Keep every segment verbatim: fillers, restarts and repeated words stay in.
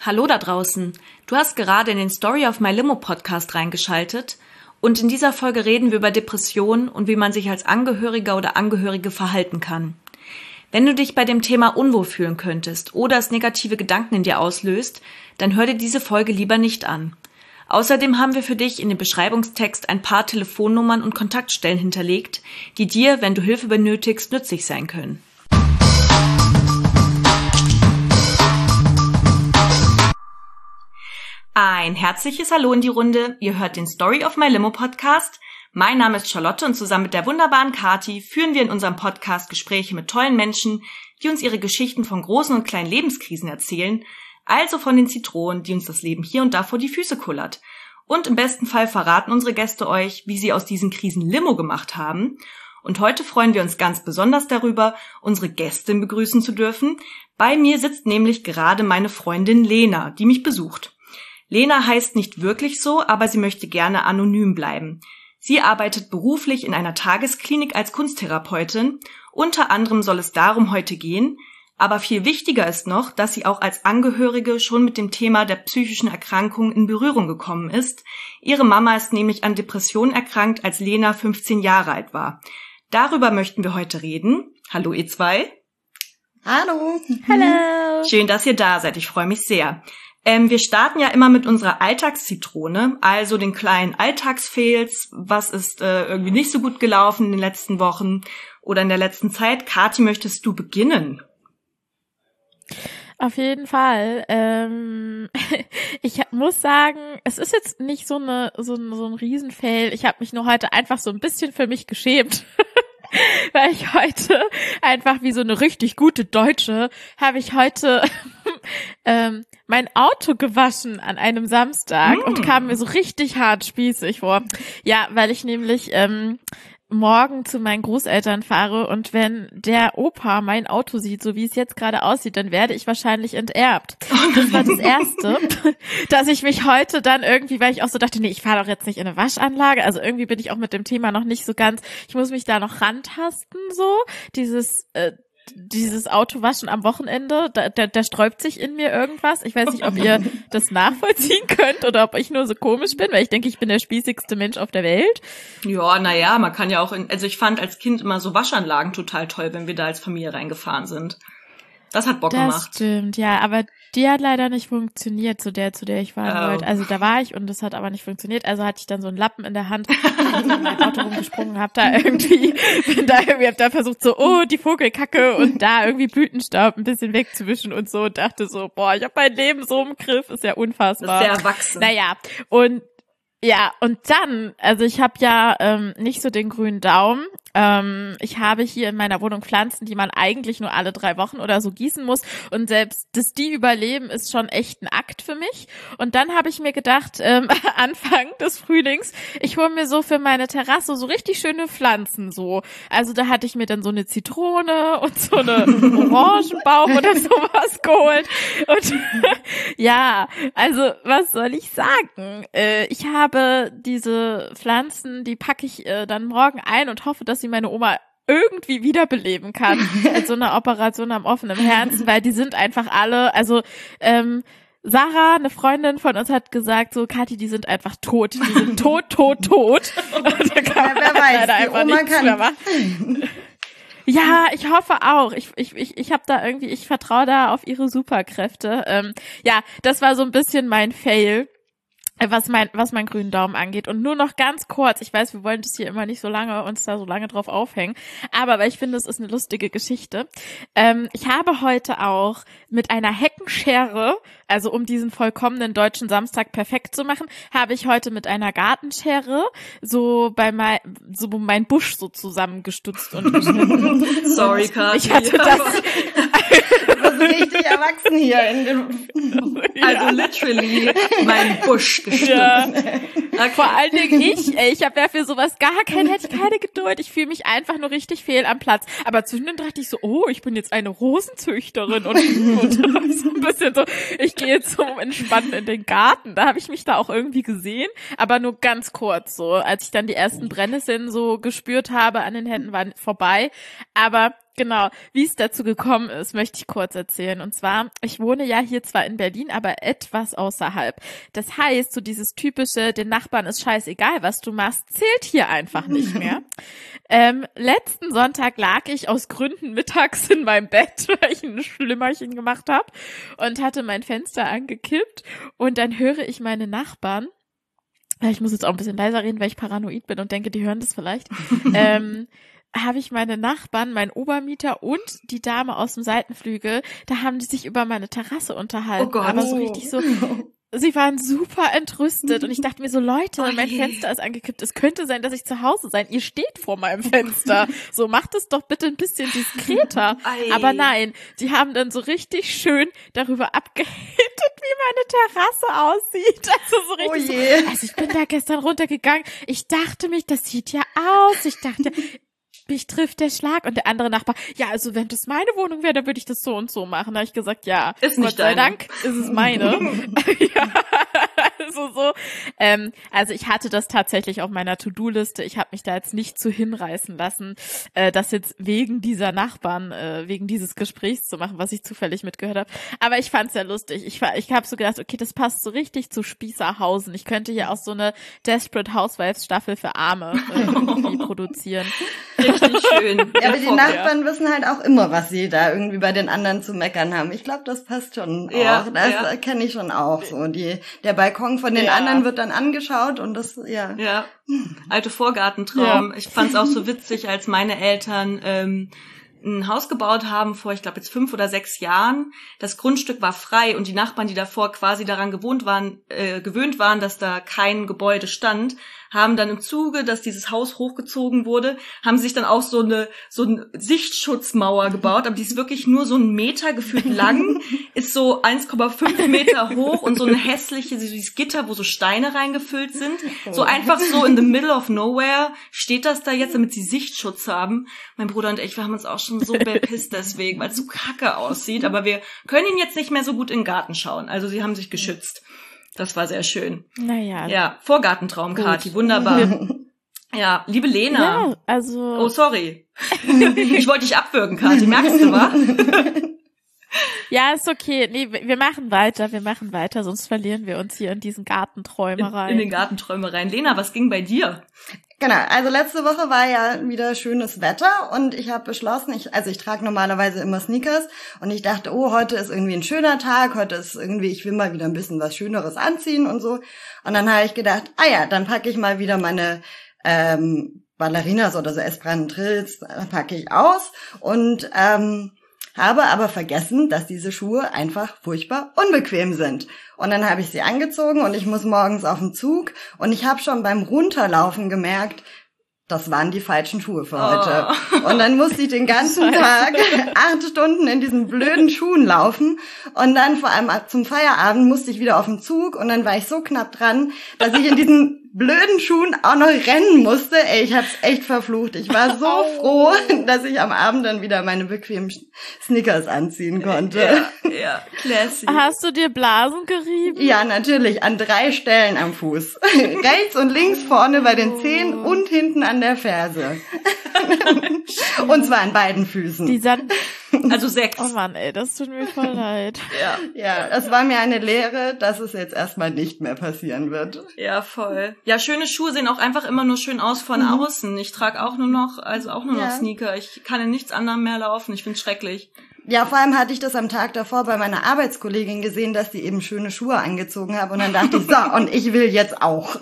Hallo da draußen. Du hast gerade in den Story of My Limo Podcast reingeschaltet und in dieser Folge reden wir über Depressionen und wie man sich als Angehöriger oder Angehörige verhalten kann. Wenn du dich bei dem Thema unwohl fühlen könntest oder es negative Gedanken in dir auslöst, dann hör dir diese Folge lieber nicht an. Außerdem haben wir für dich in dem Beschreibungstext ein paar Telefonnummern und Kontaktstellen hinterlegt, die dir, wenn du Hilfe benötigst, nützlich sein können. Ein herzliches Hallo in die Runde. Ihr hört den Story of My Limo Podcast. Mein Name ist Charlotte und zusammen mit der wunderbaren Kati führen wir in unserem Podcast Gespräche mit tollen Menschen, die uns ihre Geschichten von großen und kleinen Lebenskrisen erzählen, also von den Zitronen, die uns das Leben hier und da vor die Füße kullert. Und im besten Fall verraten unsere Gäste euch, wie sie aus diesen Krisen Limo gemacht haben. Und heute freuen wir uns ganz besonders darüber, unsere Gästin begrüßen zu dürfen. Bei mir sitzt nämlich gerade meine Freundin Lena, die mich besucht. Lena heißt nicht wirklich so, aber sie möchte gerne anonym bleiben. Sie arbeitet beruflich in einer Tagesklinik als Kunsttherapeutin. Unter anderem soll es darum heute gehen. Aber viel wichtiger ist noch, dass sie auch als Angehörige schon mit dem Thema der psychischen Erkrankung in Berührung gekommen ist. Ihre Mama ist nämlich an Depressionen erkrankt, als Lena fünfzehn Jahre alt war. Darüber möchten wir heute reden. Hallo ihr zwei. Hallo. Hallo. Schön, dass ihr da seid. Ich freue mich sehr. Ähm, wir starten ja immer mit unserer Alltagszitrone, also den kleinen Alltagsfails. Was ist äh, irgendwie nicht so gut gelaufen in den letzten Wochen oder in der letzten Zeit? Kathi, möchtest du beginnen? Auf jeden Fall. Ähm, ich muss sagen, es ist jetzt nicht so eine so ein, so ein Riesenfail. Ich habe mich nur heute einfach so ein bisschen für mich geschämt. Weil ich heute einfach wie so eine richtig gute Deutsche habe ich heute ähm, mein Auto gewaschen an einem Samstag mm. und kam mir so richtig hart spießig vor. Ja, weil ich nämlich ähm, morgen zu meinen Großeltern fahre und wenn der Opa mein Auto sieht, so wie es jetzt gerade aussieht, dann werde ich wahrscheinlich enterbt. Das war das Erste, dass ich mich heute dann irgendwie, weil ich auch so dachte, nee, ich fahre doch jetzt nicht in eine Waschanlage, also irgendwie bin ich auch mit dem Thema noch nicht so ganz, ich muss mich da noch rantasten, so, dieses äh, dieses Autowaschen am Wochenende, da, da, da sträubt sich in mir irgendwas. Ich weiß nicht, ob ihr das nachvollziehen könnt oder ob ich nur so komisch bin, weil ich denke, ich bin der spießigste Mensch auf der Welt. Ja, naja, man kann ja auch, in, also ich fand als Kind immer so Waschanlagen total toll, wenn wir da als Familie reingefahren sind. Das hat Bock das gemacht. Das stimmt, ja, aber die hat leider nicht funktioniert, zu der, zu der ich fahren oh. wollte. Also da war ich und das hat aber nicht funktioniert. Also hatte ich dann so einen Lappen in der Hand, in mein Auto rumgesprungen, hab da irgendwie, bin da irgendwie, hab da versucht so, oh, die Vogelkacke und da irgendwie Blütenstaub ein bisschen wegzuwischen und so und dachte so, boah, ich hab mein Leben so im Griff, ist ja unfassbar. Das ist sehr erwachsen. Naja, und ja, und dann, also ich habe ja ähm, nicht so den grünen Daumen. Ähm, ich habe hier in meiner Wohnung Pflanzen, die man eigentlich nur alle drei Wochen oder so gießen muss. Und selbst, dass die überleben, ist schon echt ein Akt für mich. Und dann habe ich mir gedacht, ähm, Anfang des Frühlings, ich hole mir so für meine Terrasse so richtig schöne Pflanzen so. Also da hatte ich mir dann so eine Zitrone und so eine Orangenbaum oder sowas geholt. Und ja, also was soll ich sagen? Äh, ich habe diese Pflanzen, die packe ich äh, dann morgen ein und hoffe, dass sie meine Oma irgendwie wiederbeleben kann mit so einer Operation am offenen Herzen, weil die sind einfach alle, also ähm, Sarah, eine Freundin von uns, hat gesagt, so Kathi, die sind einfach tot, die sind tot, tot, tot. Da kann ja, wer weiß, die Oma kann. Ja, ich hoffe auch. Ich ich ich ich habe da irgendwie, ich vertraue da auf ihre Superkräfte. Ähm, ja, das war so ein bisschen mein Fail, was mein was mein grünen Daumen angeht. Und nur noch ganz kurz, ich weiß, wir wollen das hier immer nicht so lange, uns da so lange drauf aufhängen, aber weil ich finde, es ist eine lustige Geschichte. Ähm, ich habe heute auch mit einer Heckenschere, also um diesen vollkommenen deutschen Samstag perfekt zu machen, habe ich heute mit einer Gartenschere so bei mein, so mein Busch so zusammengestutzt und geschnitten. Sorry, Kathi. Ich hatte das das ist richtig erwachsen hier. In dem also literally mein Busch gestutzt. Ja. Vor allen Dingen ich, ey, ich habe ja für sowas gar keine, hätte ich keine Geduld. Ich fühle mich einfach nur richtig fehl am Platz. Aber zwischendurch dachte ich so, oh, ich bin jetzt eine Rosenzüchterin und, und so ein bisschen so, ich gehe jetzt so entspannt in den Garten. Da habe ich mich da auch irgendwie gesehen, aber nur ganz kurz so. Als ich dann die ersten Brennnesseln so gespürt habe an den Händen, waren vorbei. Aber genau, wie es dazu gekommen ist, möchte ich kurz erzählen. Und zwar, ich wohne ja hier zwar in Berlin, aber etwas außerhalb. Das heißt, so dieses typische, den Nachbarn ist scheißegal, was du machst, zählt hier einfach nicht mehr. ähm, letzten Sonntag lag ich aus Gründen mittags in meinem Bett, weil ich ein Schlimmerchen gemacht habe und hatte mein Fenster angekippt. Und dann höre ich meine Nachbarn, ich muss jetzt auch ein bisschen leiser reden, weil ich paranoid bin und denke, die hören das vielleicht, ähm, habe ich meine Nachbarn, mein Obermieter und die Dame aus dem Seitenflügel, da haben die sich über meine Terrasse unterhalten. Oh Gott. Aber so richtig so, sie waren super entrüstet und ich dachte mir so, Leute, Oh mein je. Fenster ist angekippt. Es könnte sein, dass ich zu Hause sein. Ihr steht vor meinem Fenster. So, macht es doch bitte ein bisschen diskreter. Ei. Aber nein, sie haben dann so richtig schön darüber abgehatet, wie meine Terrasse aussieht. Also so Oh richtig je. so, also ich bin da gestern runtergegangen. Ich dachte mich, das sieht ja aus. Ich dachte, mich trifft der Schlag. Und der andere Nachbar, ja, also wenn das meine Wohnung wäre, dann würde ich das so und so machen. Da habe ich gesagt, ja, Ist nicht Gott sei deine. Dank ist es meine. Ja, also so. Ähm, also ich hatte das tatsächlich auf meiner To-Do-Liste. Ich habe mich da jetzt nicht zu hinreißen lassen, äh, das jetzt wegen dieser Nachbarn, äh, wegen dieses Gesprächs zu machen, was ich zufällig mitgehört habe. Aber ich fand's sehr lustig. Ich, war- ich habe so gedacht, okay, das passt so richtig zu Spießerhausen. Ich könnte hier auch so eine Desperate Housewives Staffel für Arme äh, irgendwie produzieren. Richtig schön. Ja, aber die Hervorragend. Nachbarn wissen halt auch immer, was sie da irgendwie bei den anderen zu meckern haben. Ich glaube, das passt schon Ja, auch. Das ja. kenne ich schon auch so. Die, der Balkon von den Ja. anderen wird dann angeschaut und das, ja. Ja, alte Vorgartentraum. Ja. Ich fand's auch so witzig, als meine Eltern ähm, ein Haus gebaut haben vor, ich glaube jetzt fünf oder sechs Jahren. Das Grundstück war frei und die Nachbarn, die davor quasi daran gewohnt waren, äh, gewöhnt waren, dass da kein Gebäude stand, haben dann im Zuge, dass dieses Haus hochgezogen wurde, haben sich dann auch so eine so eine Sichtschutzmauer gebaut, aber die ist wirklich nur so einen Meter gefühlt lang, ist so eins Komma fünf Meter hoch und so eine hässliche, so dieses Gitter, wo so Steine reingefüllt sind. So einfach so in the middle of nowhere steht das da jetzt, damit sie Sichtschutz haben. Mein Bruder und ich, wir haben uns auch schon so bepisst deswegen, weil es so kacke aussieht, aber wir können ihn jetzt nicht mehr so gut in den Garten schauen. Also sie haben sich geschützt. Das war sehr schön. Naja. Ja, Vorgartentraum, Kathi, wunderbar. Ja, liebe Lena. Ja, also. Oh, sorry. Ich wollte dich abwürgen, Kathi, merkst du, wa? Ja, ist okay. Nee, wir machen weiter, wir machen weiter, sonst verlieren wir uns hier in diesen Gartenträumereien. In, in den Gartenträumereien. Lena, was ging bei dir? Genau, also letzte Woche war ja wieder schönes Wetter und ich habe beschlossen, ich, also ich trage normalerweise immer Sneakers und ich dachte, oh, heute ist irgendwie ein schöner Tag, heute ist irgendwie, ich will mal wieder ein bisschen was Schöneres anziehen und so. Und dann habe ich gedacht, ah ja, dann packe ich mal wieder meine ähm, Ballerinas oder so Esperantrills, äh, packe ich aus und ähm, habe aber vergessen, dass diese Schuhe einfach furchtbar unbequem sind. Und dann habe ich sie angezogen und ich muss morgens auf den Zug und ich habe schon beim Runterlaufen gemerkt, das waren die falschen Schuhe für heute. Oh. Und dann musste ich den ganzen Tag acht Stunden in diesen blöden Schuhen laufen. Und dann vor allem zum Feierabend musste ich wieder auf den Zug und dann war ich so knapp dran, dass ich in diesen blöden Schuhen auch noch rennen musste. Ey, ich hab's echt verflucht. Ich war so Oh. froh, dass ich am Abend dann wieder meine bequemen Sneakers anziehen konnte. Ja, ja, classy. Hast du dir Blasen gerieben? Ja, natürlich, an drei Stellen am Fuß. Rechts und links vorne bei den Zehen und hinten an der Ferse. Und zwar an beiden Füßen. Die San Also sechs. Oh Mann, ey, das tut mir voll leid. Ja, Ja, das war mir eine Lehre, dass es jetzt erstmal nicht mehr passieren wird. ja, voll. Ja, schöne Schuhe sehen auch einfach immer nur schön aus von Mhm. außen. Ich trage auch nur noch, also auch nur noch Ja. Sneaker. Ich kann in nichts anderem mehr laufen. Ich find's schrecklich. Ja, vor allem hatte ich das am Tag davor bei meiner Arbeitskollegin gesehen, dass die eben schöne Schuhe angezogen hat. Und dann dachte ich, so, und ich will jetzt auch.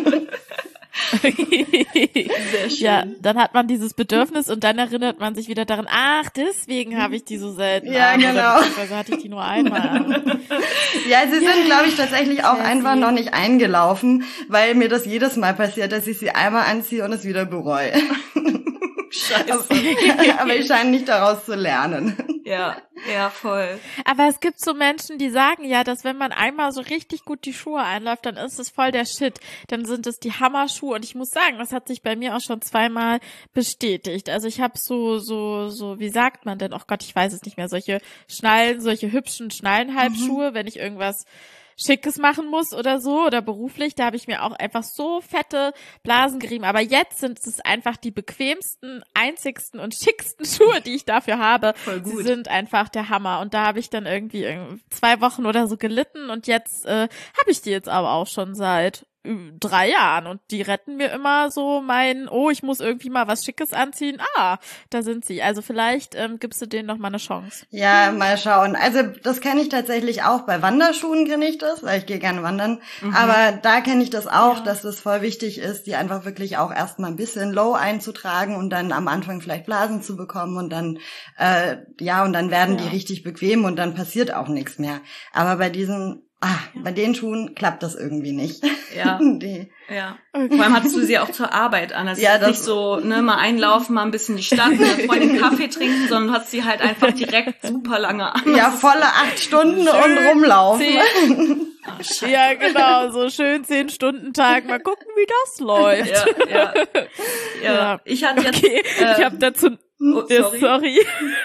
Sehr schön. Ja, dann hat man dieses Bedürfnis und dann erinnert man sich wieder daran, ach, deswegen habe ich die so selten Ja, an. Oder genau. beziehungsweise hatte ich die nur einmal an. Ja, sie sind, glaube ich, tatsächlich auch Sehr einfach süß. noch nicht eingelaufen, weil mir das jedes Mal passiert, dass ich sie einmal anziehe und es wieder bereue. Scheiße. Aber ich scheine nicht daraus zu lernen. Ja, ja, voll. Aber es gibt so Menschen, die sagen ja, dass wenn man einmal so richtig gut die Schuhe einläuft, dann ist es voll der Shit. Dann sind es die Hammerschuhe und ich muss sagen, das hat sich bei mir auch schon zweimal bestätigt. Also ich habe so, so, so, wie sagt man denn? Oh Gott, ich weiß es nicht mehr. Solche Schnallen, solche hübschen Schnallenhalbschuhe, wenn ich irgendwas Schickes machen muss oder so oder beruflich, da habe ich mir auch einfach so fette Blasen gerieben. Aber jetzt sind es einfach die bequemsten, einzigsten und schicksten Schuhe, die ich dafür habe. Voll gut. Sie sind einfach der Hammer. Und da habe ich dann irgendwie zwei Wochen oder so gelitten und jetzt äh, habe ich die jetzt aber auch schon seit drei Jahren und die retten mir immer so mein, oh, ich muss irgendwie mal was Schickes anziehen. Ah, da sind sie. Also vielleicht ähm, gibst du denen noch mal eine Chance. Ja, mal schauen. Also das kenne ich tatsächlich auch. Bei Wanderschuhen kenne ich das, weil ich gehe gerne wandern. Mhm. Aber da kenne ich das auch, ja. dass das voll wichtig ist, die einfach wirklich auch erstmal ein bisschen low einzutragen und dann am Anfang vielleicht Blasen zu bekommen und dann, äh, ja, und dann werden ja. die richtig bequem und dann passiert auch nichts mehr. Aber bei diesen Ah, bei den Schuhen klappt das irgendwie nicht. Ja. die. Ja. Okay. Vor allem hattest du sie auch zur Arbeit an. Also ja, das nicht so, ne, mal einlaufen, mal ein bisschen die Stadt, mit einer Freundin Kaffee trinken, sondern du hast sie halt einfach direkt super lange an. Ja, volle acht Stunden und rumlaufen. Oh, ja, genau, so schön zehn Stunden Tag. Mal gucken, wie das läuft. Ja, ja. Ja. ja. Ich hatte jetzt, okay, äh, ich habe dazu Oh, sorry. sorry.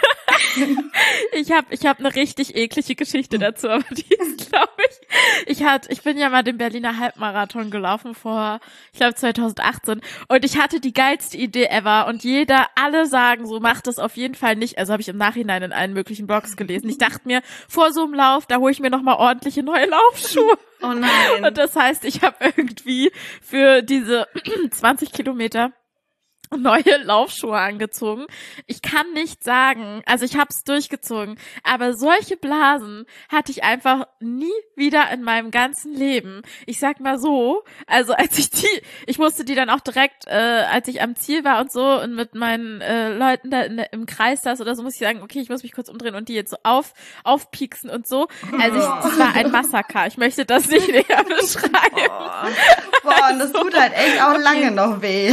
ich habe ich hab eine richtig eklige Geschichte dazu, aber die ist, glaube ich, ich hatte, ich bin ja mal den Berliner Halbmarathon gelaufen vor, ich glaube zwanzig achtzehn und ich hatte die geilste Idee ever und jeder, alle sagen so, mach das auf jeden Fall nicht, also habe ich im Nachhinein in allen möglichen Blogs gelesen. Ich dachte mir, vor so einem Lauf, da hole ich mir nochmal ordentliche neue Laufschuhe. Oh nein. Und das heißt, ich habe irgendwie für diese zwanzig Kilometer neue Laufschuhe angezogen. Ich kann nicht sagen, also ich habe es durchgezogen, aber solche Blasen hatte ich einfach nie wieder in meinem ganzen Leben. Ich sag mal so, also als ich die, ich musste die dann auch direkt, äh, als ich am Ziel war und so und mit meinen äh, Leuten da in, im Kreis saß oder so, muss ich sagen, okay, ich muss mich kurz umdrehen und die jetzt so auf aufpieksen und so. Also ich, das war ein Massaker. Ich möchte das nicht näher beschreiben. Oh. Boah, und das tut halt echt auch lange noch weh.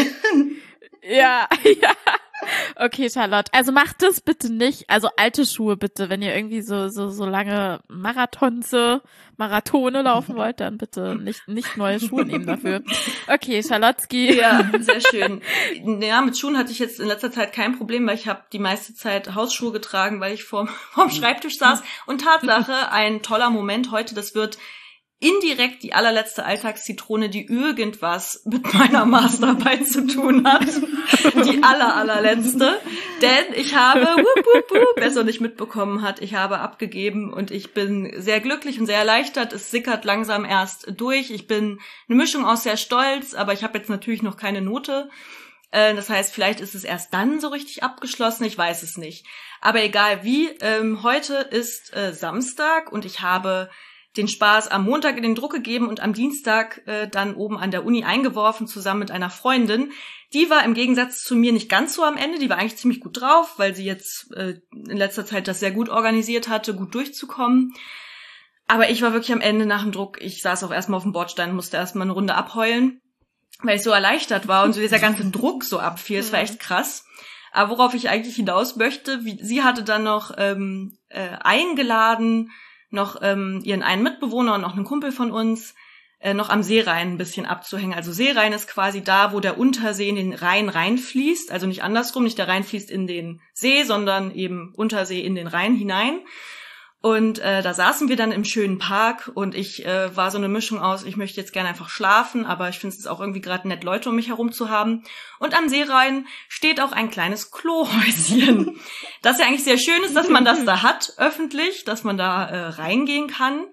Ja, ja. Okay, Charlotte. Also macht das bitte nicht. Also alte Schuhe bitte. Wenn ihr irgendwie so so so lange Marathonze, Marathone laufen wollt, dann bitte nicht nicht neue Schuhe nehmen dafür. Okay, Charlotzki. Ja, sehr schön. Ja, mit Schuhen hatte ich jetzt in letzter Zeit kein Problem, weil ich habe die meiste Zeit Hausschuhe getragen, weil ich vorm, vorm Schreibtisch saß. Und Tatsache, ein toller Moment heute, das wird indirekt die allerletzte Alltagszitrone, die irgendwas mit meiner Masterarbeit zu tun hat. Die aller, allerletzte. Denn ich habe, wup, wup, wup, wer es noch nicht mitbekommen hat, ich habe abgegeben und ich bin sehr glücklich und sehr erleichtert. Es sickert langsam erst durch. Ich bin eine Mischung aus sehr stolz, aber ich habe jetzt natürlich noch keine Note. Das heißt, vielleicht ist es erst dann so richtig abgeschlossen, ich weiß es nicht. Aber egal wie, ähm, heute ist äh, Samstag und ich habe den Spaß am Montag in den Druck gegeben und am Dienstag äh, dann oben an der Uni eingeworfen, zusammen mit einer Freundin. Die war im Gegensatz zu mir nicht ganz so am Ende, die war eigentlich ziemlich gut drauf, weil sie jetzt äh, in letzter Zeit das sehr gut organisiert hatte, gut durchzukommen. Aber ich war wirklich am Ende nach dem Druck, ich saß auch erstmal auf dem Bordstein, musste erstmal eine Runde abheulen, weil ich so erleichtert war und so dieser ganze Druck so abfiel, es war echt krass. Aber worauf ich eigentlich hinaus möchte, wie, sie hatte dann noch ähm, äh, eingeladen, noch ähm, ihren einen Mitbewohner und noch einen Kumpel von uns, äh, noch am Seerhein ein bisschen abzuhängen. Also Seerhein ist quasi da, wo der Untersee in den Rhein reinfließt. Also nicht andersrum, nicht der Rhein fließt in den See, sondern eben Untersee in den Rhein hinein. Und äh, da saßen wir dann im schönen Park und ich äh, war so eine Mischung aus, ich möchte jetzt gerne einfach schlafen, aber ich finde es auch irgendwie gerade nett, Leute um mich herum zu haben. Und am Seerhein steht auch ein kleines Klohäuschen. Das ja eigentlich sehr schön ist, dass man das da hat, öffentlich, dass man da äh, reingehen kann.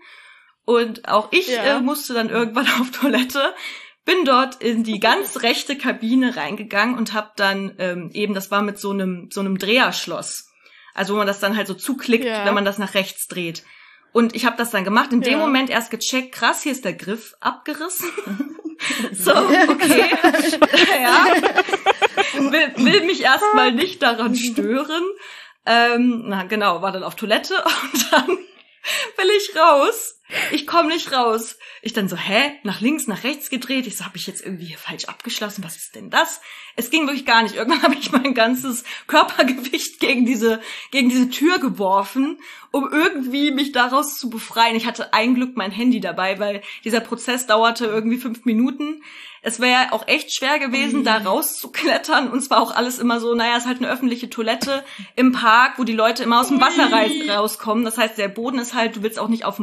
Und auch ich ja. äh, musste dann irgendwann auf Toilette, bin dort in die ganz rechte Kabine reingegangen und habe dann ähm, eben, das war mit so einem so einem Dreherschloss. Also wo man das dann halt so zuklickt, ja. wenn man das nach rechts dreht. Und ich habe das dann gemacht, in ja. dem Moment erst gecheckt, krass, hier ist der Griff abgerissen. So, okay. ja. Will, will mich erstmal nicht daran stören. Ähm, na genau, war dann auf Toilette und dann will ich raus. Ich komme nicht raus. Ich dann so, hä? Nach links, nach rechts gedreht. Ich so, habe ich jetzt irgendwie hier falsch abgeschlossen? Was ist denn das? Es ging wirklich gar nicht. Irgendwann habe ich mein ganzes Körpergewicht gegen diese gegen diese Tür geworfen, um irgendwie mich daraus zu befreien. Ich hatte ein Glück mein Handy dabei, weil dieser Prozess dauerte irgendwie fünf Minuten. Es wäre auch echt schwer gewesen, mhm. da rauszuklettern. Und es war auch alles immer so, naja, es ist halt eine öffentliche Toilette im Park, wo die Leute immer aus dem Wasser rauskommen. Das heißt, der Boden ist halt, du willst auch nicht auf dem Boden lang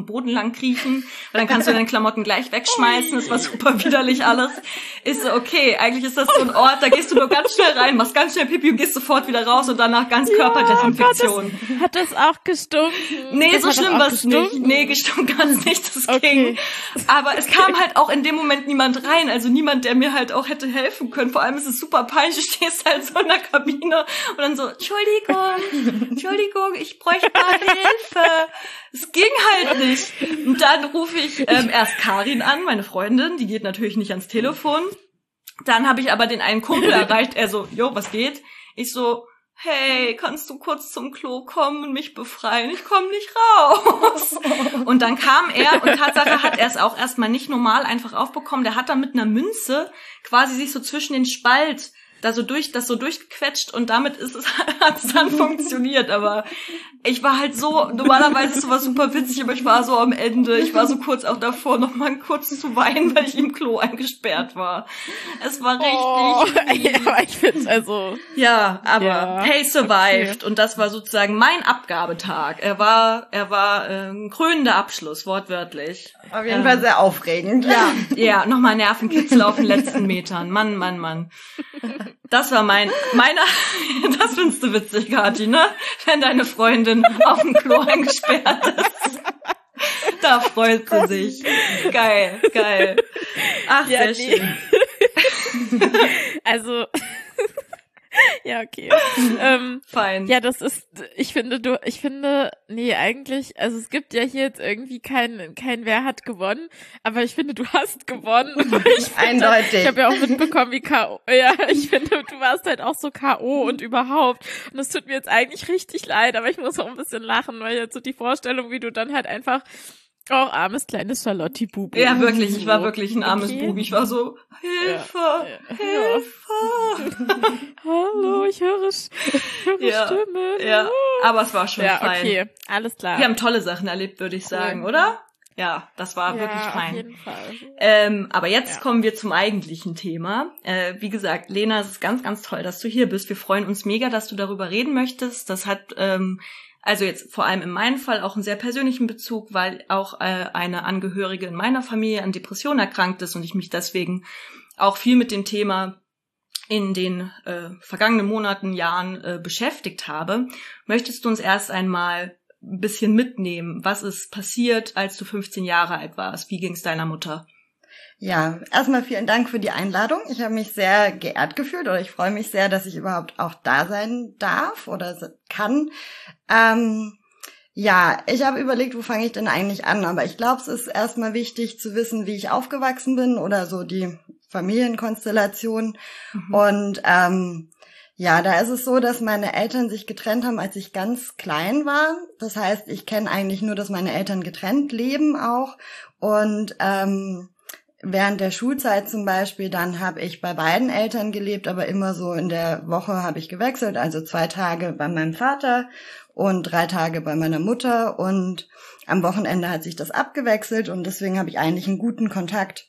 kriechen. Und dann kannst du deine Klamotten gleich wegschmeißen. Das war super widerlich alles. Ist so, okay, eigentlich ist das so ein Ort, da gehst du nur ganz schnell rein, machst ganz schnell Pipi und gehst sofort wieder raus und danach ganz Körperdesinfektion. Ja, oh Gott, das, hat das auch gestunken? Nee, das so schlimm war es nicht. Nee, gestunken kann es nicht, das okay. ging. Aber es kam halt auch in dem Moment niemand rein, also niemand, der mir halt auch hätte helfen können. Vor allem ist es super peinlich, du stehst halt so in der Kabine und dann so, Entschuldigung, Entschuldigung, ich bräuchte mal Hilfe. Es ging halt nicht. Und dann rufe ich ähm, erst Karin an, meine Freundin, die geht natürlich nicht ans Telefon. Dann habe ich aber den einen Kumpel erreicht, er so, jo, was geht? Ich so, hey, kannst du kurz zum Klo kommen und mich befreien? Ich komme nicht raus. Und dann kam er und Tatsache hat er es auch erstmal nicht normal einfach aufbekommen. Der hat dann mit einer Münze quasi sich so zwischen den Spalt da so durch, das so durchgequetscht und damit ist es, hat es dann funktioniert, aber ich war halt so, normalerweise ist sowas super witzig, aber ich war so am Ende, ich war so kurz auch davor, noch mal kurz zu weinen, weil ich im Klo eingesperrt war. Es war richtig. Oh, ja, ich find's also. Ja, aber ja. hey, survived. Okay. Und das war sozusagen mein Abgabetag. Er war, er war äh, ein krönender Abschluss, wortwörtlich. Auf jeden ähm, Fall sehr aufregend. Ja, ja, nochmal Nervenkitzel auf den letzten Metern. Mann, Mann, Mann. Das war mein, meiner, das findest du witzig, Kathi, ne? Wenn deine Freundin auf dem Klo eingesperrt ist. Da freut sie sich. Geil, geil. Ach, ja, sehr nee. schön. Also, ja, okay. ähm, Fein. Ja, das ist, ich finde, du, ich finde, nee, eigentlich, also es gibt ja hier jetzt irgendwie kein, kein Wer hat gewonnen, aber ich finde, du hast gewonnen. Ich finde, eindeutig. Ich habe ja auch mitbekommen, wie K O, ja, ich finde, du warst halt auch so K O und überhaupt. Und es tut mir jetzt eigentlich richtig leid, aber ich muss auch ein bisschen lachen, weil jetzt so die Vorstellung, wie du dann halt einfach auch armes kleines Charlotti-Bubi. Ja, wirklich, ich war wirklich ein armes okay. Bubi. Ich war so, Hilfe, ja. Hilfe. Hallo, ich höre, ich höre ja. Stimmen. Ja, aber es war schon ja, fein. Okay, alles klar. Wir haben tolle Sachen erlebt, würde ich sagen, cool. oder? Ja, das war ja, wirklich fein. Auf jeden Fall. Ähm, aber jetzt ja. kommen wir zum eigentlichen Thema. Äh, wie gesagt, Lena, es ist ganz, ganz toll, dass du hier bist. Wir freuen uns mega, dass du darüber reden möchtest. Das hat ähm, also jetzt vor allem in meinem Fall auch einen sehr persönlichen Bezug, weil auch äh, eine Angehörige in meiner Familie an Depressionen erkrankt ist und ich mich deswegen auch viel mit dem Thema in den äh, vergangenen Monaten, Jahren äh, beschäftigt habe. Möchtest du uns erst einmal ein bisschen mitnehmen? Was ist passiert, als du fünfzehn Jahre alt warst? Wie ging es deiner Mutter? Ja, erstmal vielen Dank für die Einladung. Ich habe mich sehr geehrt gefühlt oder ich freue mich sehr, dass ich überhaupt auch da sein darf oder kann. Ähm, ja, ich habe überlegt, wo fange ich denn eigentlich an? Aber ich glaube, es ist erstmal wichtig zu wissen, wie ich aufgewachsen bin oder so die Familienkonstellation. Mhm. Und ähm, ja, da ist es so, dass meine Eltern sich getrennt haben, als ich ganz klein war. Das heißt, ich kenne eigentlich nur, dass meine Eltern getrennt leben auch. Und ähm, während der Schulzeit zum Beispiel, dann habe ich bei beiden Eltern gelebt, aber immer so in der Woche habe ich gewechselt, also zwei Tage bei meinem Vater und drei Tage bei meiner Mutter und am Wochenende hat sich das abgewechselt und deswegen habe ich eigentlich einen guten Kontakt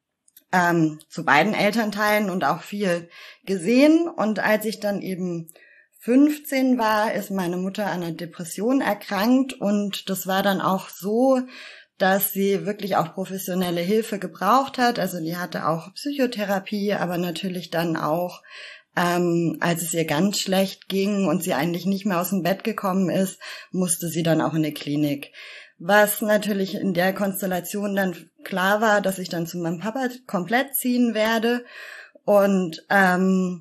ähm, zu beiden Elternteilen und auch viel gesehen. Und als ich dann eben fünfzehn war, ist meine Mutter an einer Depression erkrankt und das war dann auch so, dass sie wirklich auch professionelle Hilfe gebraucht hat. Also die hatte auch Psychotherapie, aber natürlich dann auch, ähm, als es ihr ganz schlecht ging und sie eigentlich nicht mehr aus dem Bett gekommen ist, musste sie dann auch in die Klinik. Was natürlich in der Konstellation dann klar war, dass ich dann zu meinem Papa komplett ziehen werde. Und ähm,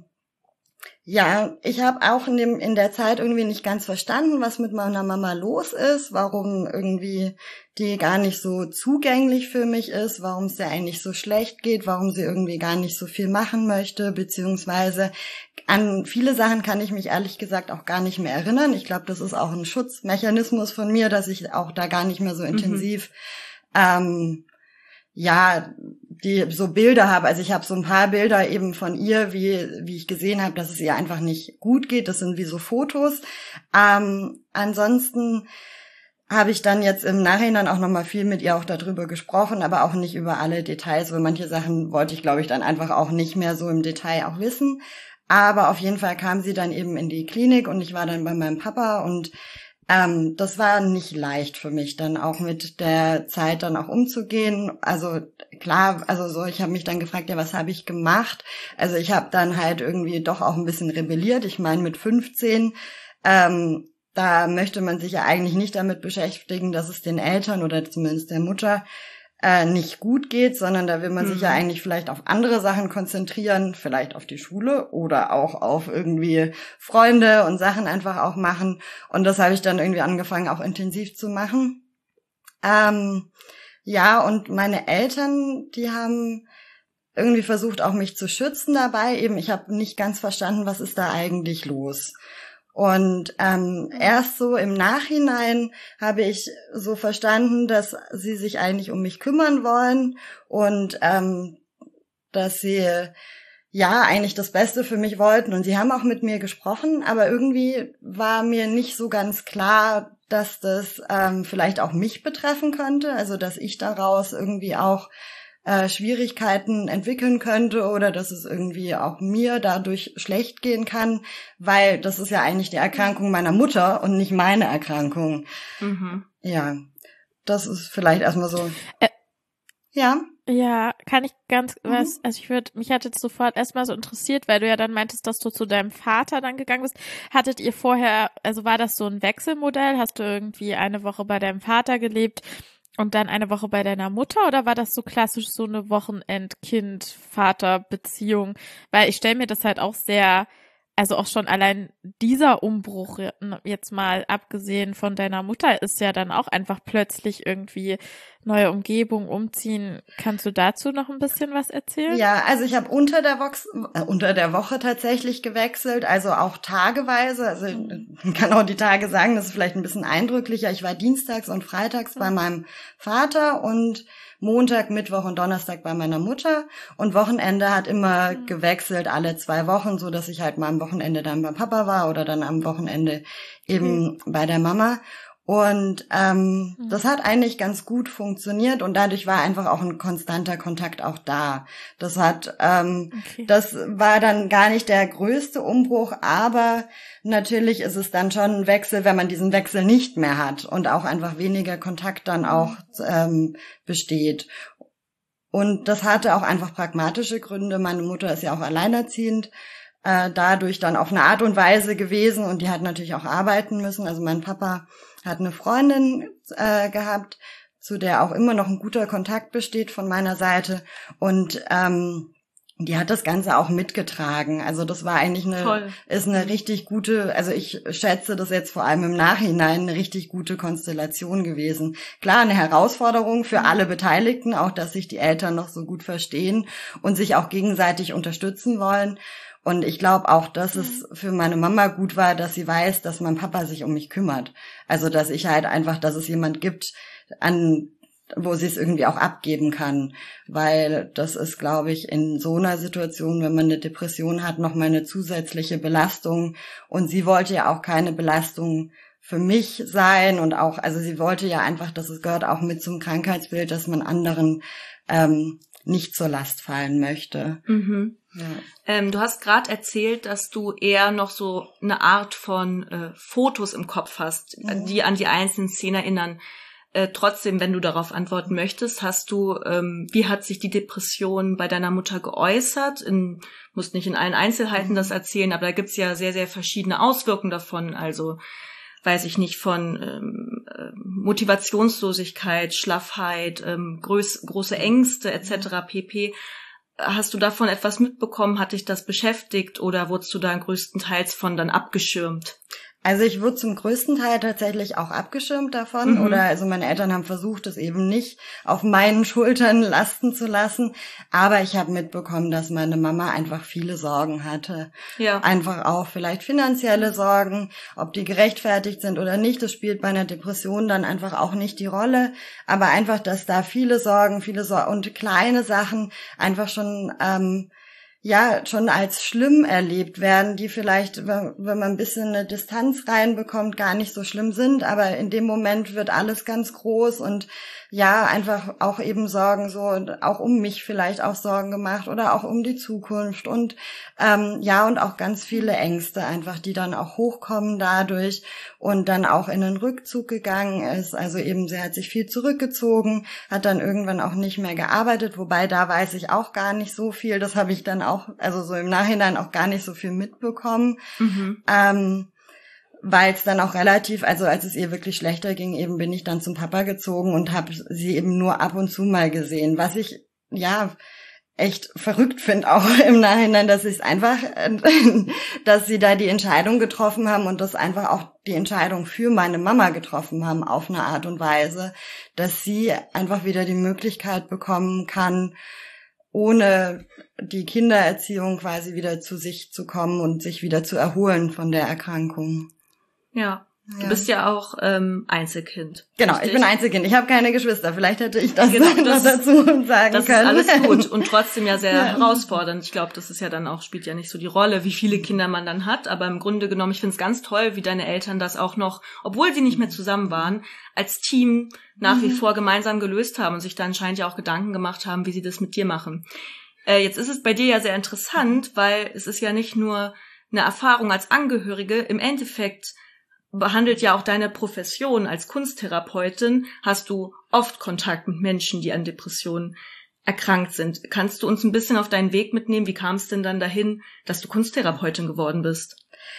ja, ich habe auch in dem in der Zeit irgendwie nicht ganz verstanden, was mit meiner Mama los ist, warum irgendwie die gar nicht so zugänglich für mich ist, warum es ihr eigentlich so schlecht geht, warum sie irgendwie gar nicht so viel machen möchte, beziehungsweise an viele Sachen kann ich mich ehrlich gesagt auch gar nicht mehr erinnern. Ich glaube, das ist auch ein Schutzmechanismus von mir, dass ich auch da gar nicht mehr so intensiv mhm. ähm, ja, die so Bilder habe. Also ich habe so ein paar Bilder eben von ihr, wie wie ich gesehen habe, dass es ihr einfach nicht gut geht. Das sind wie so Fotos. Ähm, ansonsten habe ich dann jetzt im Nachhinein auch nochmal viel mit ihr auch darüber gesprochen, aber auch nicht über alle Details, weil manche Sachen wollte ich, glaube ich, dann einfach auch nicht mehr so im Detail auch wissen. Aber auf jeden Fall kam sie dann eben in die Klinik und ich war dann bei meinem Papa und Ähm, das war nicht leicht für mich, dann auch mit der Zeit dann auch umzugehen. Also klar, also so, ich habe mich dann gefragt, ja, was habe ich gemacht? Also ich habe dann halt irgendwie doch auch ein bisschen rebelliert. Ich meine, mit fünfzehn, ähm, da möchte man sich ja eigentlich nicht damit beschäftigen, dass es den Eltern oder zumindest der Mutter äh, nicht gut geht, sondern da will man mhm. sich ja eigentlich vielleicht auf andere Sachen konzentrieren, vielleicht auf die Schule oder auch auf irgendwie Freunde und Sachen einfach auch machen. Und das habe ich dann irgendwie angefangen, auch intensiv zu machen. Ähm, ja, und meine Eltern, die haben irgendwie versucht, auch mich zu schützen dabei. Eben, ich habe nicht ganz verstanden, was ist da eigentlich los. Und ähm, erst so im Nachhinein habe ich so verstanden, dass sie sich eigentlich um mich kümmern wollen und ähm, dass sie ja eigentlich das Beste für mich wollten. Und sie haben auch mit mir gesprochen, aber irgendwie war mir nicht so ganz klar, dass das ähm, vielleicht auch mich betreffen könnte, also dass ich daraus irgendwie auch Äh, Schwierigkeiten entwickeln könnte oder dass es irgendwie auch mir dadurch schlecht gehen kann, weil das ist ja eigentlich die Erkrankung meiner Mutter und nicht meine Erkrankung. Mhm. Ja, das ist vielleicht erstmal so. Äh, ja. Ja, kann ich ganz, mhm. was, also ich würde, mich hat jetzt sofort erstmal so interessiert, weil du ja dann meintest, dass du zu deinem Vater dann gegangen bist. Hattet ihr vorher, also war das so ein Wechselmodell? Hast du irgendwie eine Woche bei deinem Vater gelebt und dann eine Woche bei deiner Mutter, oder war das so klassisch so eine Wochenend-Kind-Vater-Beziehung? Weil ich stelle mir das halt auch sehr, also auch schon allein dieser Umbruch, jetzt mal abgesehen von deiner Mutter, ist ja dann auch einfach plötzlich irgendwie neue Umgebung, umziehen. Kannst du dazu noch ein bisschen was erzählen? Ja, also ich habe unter der Woche, äh, unter der Woche tatsächlich gewechselt, also auch tageweise. Also ich kann auch die Tage sagen, das ist vielleicht ein bisschen eindrücklicher. Ich war dienstags und freitags bei meinem Vater und Montag, Mittwoch und Donnerstag bei meiner Mutter, und Wochenende hat immer mhm. gewechselt, alle zwei Wochen, so dass ich halt mal am Wochenende dann beim Papa war oder dann am Wochenende eben mhm. bei der Mama. Und ähm, mhm. das hat eigentlich ganz gut funktioniert und dadurch war einfach auch ein konstanter Kontakt auch da. Das hat, ähm, okay. das war dann gar nicht der größte Umbruch, aber natürlich ist es dann schon ein Wechsel, wenn man diesen Wechsel nicht mehr hat und auch einfach weniger Kontakt dann auch ähm, besteht. Und das hatte auch einfach pragmatische Gründe. Meine Mutter ist ja auch alleinerziehend, äh, dadurch dann auf eine Art und Weise gewesen und die hat natürlich auch arbeiten müssen. Also mein Papa hat eine Freundin äh, gehabt, zu der auch immer noch ein guter Kontakt besteht von meiner Seite, und ähm, die hat das Ganze auch mitgetragen. Also das war eigentlich eine, Toll. ist eine richtig gute, also ich schätze das jetzt vor allem im Nachhinein, eine richtig gute Konstellation gewesen. Klar, eine Herausforderung für alle Beteiligten, auch dass sich die Eltern noch so gut verstehen und sich auch gegenseitig unterstützen wollen. Und ich glaube auch, dass es für meine Mama gut war, dass sie weiß, dass mein Papa sich um mich kümmert. Also dass ich halt einfach, dass es jemand gibt, an wo sie es irgendwie auch abgeben kann. Weil das ist, glaube ich, in so einer Situation, wenn man eine Depression hat, nochmal eine zusätzliche Belastung. Und sie wollte ja auch keine Belastung für mich sein. Und auch, also sie wollte ja einfach, dass es gehört auch mit zum Krankheitsbild, dass man anderen ähm, nicht zur Last fallen möchte. Mhm. Ja. Ähm, du hast gerade erzählt, dass du eher noch so eine Art von äh, Fotos im Kopf hast, mhm. die an die einzelnen Szenen erinnern. Äh, trotzdem, wenn du darauf antworten möchtest, hast du, ähm, wie hat sich die Depression bei deiner Mutter geäußert? In, musst nicht in allen Einzelheiten mhm. das erzählen, aber da gibt's ja sehr, sehr verschiedene Auswirkungen davon. Also, weiß ich nicht, von ähm, Motivationslosigkeit, Schlaffheit, ähm, groß, große Ängste et cetera pp. Hast du davon etwas mitbekommen? Hat dich das beschäftigt oder wurdest du da größtenteils von dann abgeschirmt? Also ich wurde zum größten Teil tatsächlich auch abgeschirmt davon, mhm. oder also meine Eltern haben versucht, es eben nicht auf meinen Schultern lasten zu lassen, aber ich habe mitbekommen, dass meine Mama einfach viele Sorgen hatte. Ja. Einfach auch vielleicht finanzielle Sorgen, ob die gerechtfertigt sind oder nicht, das spielt bei einer Depression dann einfach auch nicht die Rolle, aber einfach, dass da viele Sorgen, viele Sorgen und kleine Sachen einfach schon ähm, ja schon als schlimm erlebt werden, die vielleicht, wenn man ein bisschen eine Distanz reinbekommt, gar nicht so schlimm sind, aber in dem Moment wird alles ganz groß und ja, einfach auch eben Sorgen, so auch um mich vielleicht auch Sorgen gemacht oder auch um die Zukunft und ähm, ja, und auch ganz viele Ängste einfach, die dann auch hochkommen dadurch und dann auch in den Rückzug gegangen ist, also eben sie hat sich viel zurückgezogen, hat dann irgendwann auch nicht mehr gearbeitet, wobei da weiß ich auch gar nicht so viel, das habe ich dann auch, also so im Nachhinein auch gar nicht so viel mitbekommen, mhm. ähm, weil es dann auch relativ, also als es ihr wirklich schlechter ging, eben bin ich dann zum Papa gezogen und habe sie eben nur ab und zu mal gesehen, was ich, ja, echt verrückt finde, auch im Nachhinein, dass ich es einfach, dass sie da die Entscheidung getroffen haben und das einfach auch die Entscheidung für meine Mama getroffen haben auf eine Art und Weise, dass sie einfach wieder die Möglichkeit bekommen kann, ohne die Kindererziehung quasi wieder zu sich zu kommen und sich wieder zu erholen von der Erkrankung. Ja, du ja. bist ja auch ähm, Einzelkind. Genau, richtig? Ich bin Einzelkind. Ich habe keine Geschwister. Vielleicht hätte ich das, genau, das noch dazu sagen das können. Das ist alles gut und trotzdem ja sehr ja. herausfordernd. Ich glaube, das ist ja dann auch, spielt ja nicht so die Rolle, wie viele Kinder man dann hat. Aber im Grunde genommen, ich finde es ganz toll, wie deine Eltern das auch noch, obwohl sie nicht mehr zusammen waren, als Team nach mhm. wie vor gemeinsam gelöst haben und sich da anscheinend ja auch Gedanken gemacht haben, wie sie das mit dir machen. Äh, jetzt ist es bei dir ja sehr interessant, weil es ist ja nicht nur eine Erfahrung als Angehörige, im Endeffekt behandelt ja auch deine Profession als Kunsttherapeutin, hast du oft Kontakt mit Menschen, die an Depressionen erkrankt sind. Kannst du uns ein bisschen auf deinen Weg mitnehmen? Wie kam es denn dann dahin, dass du Kunsttherapeutin geworden bist?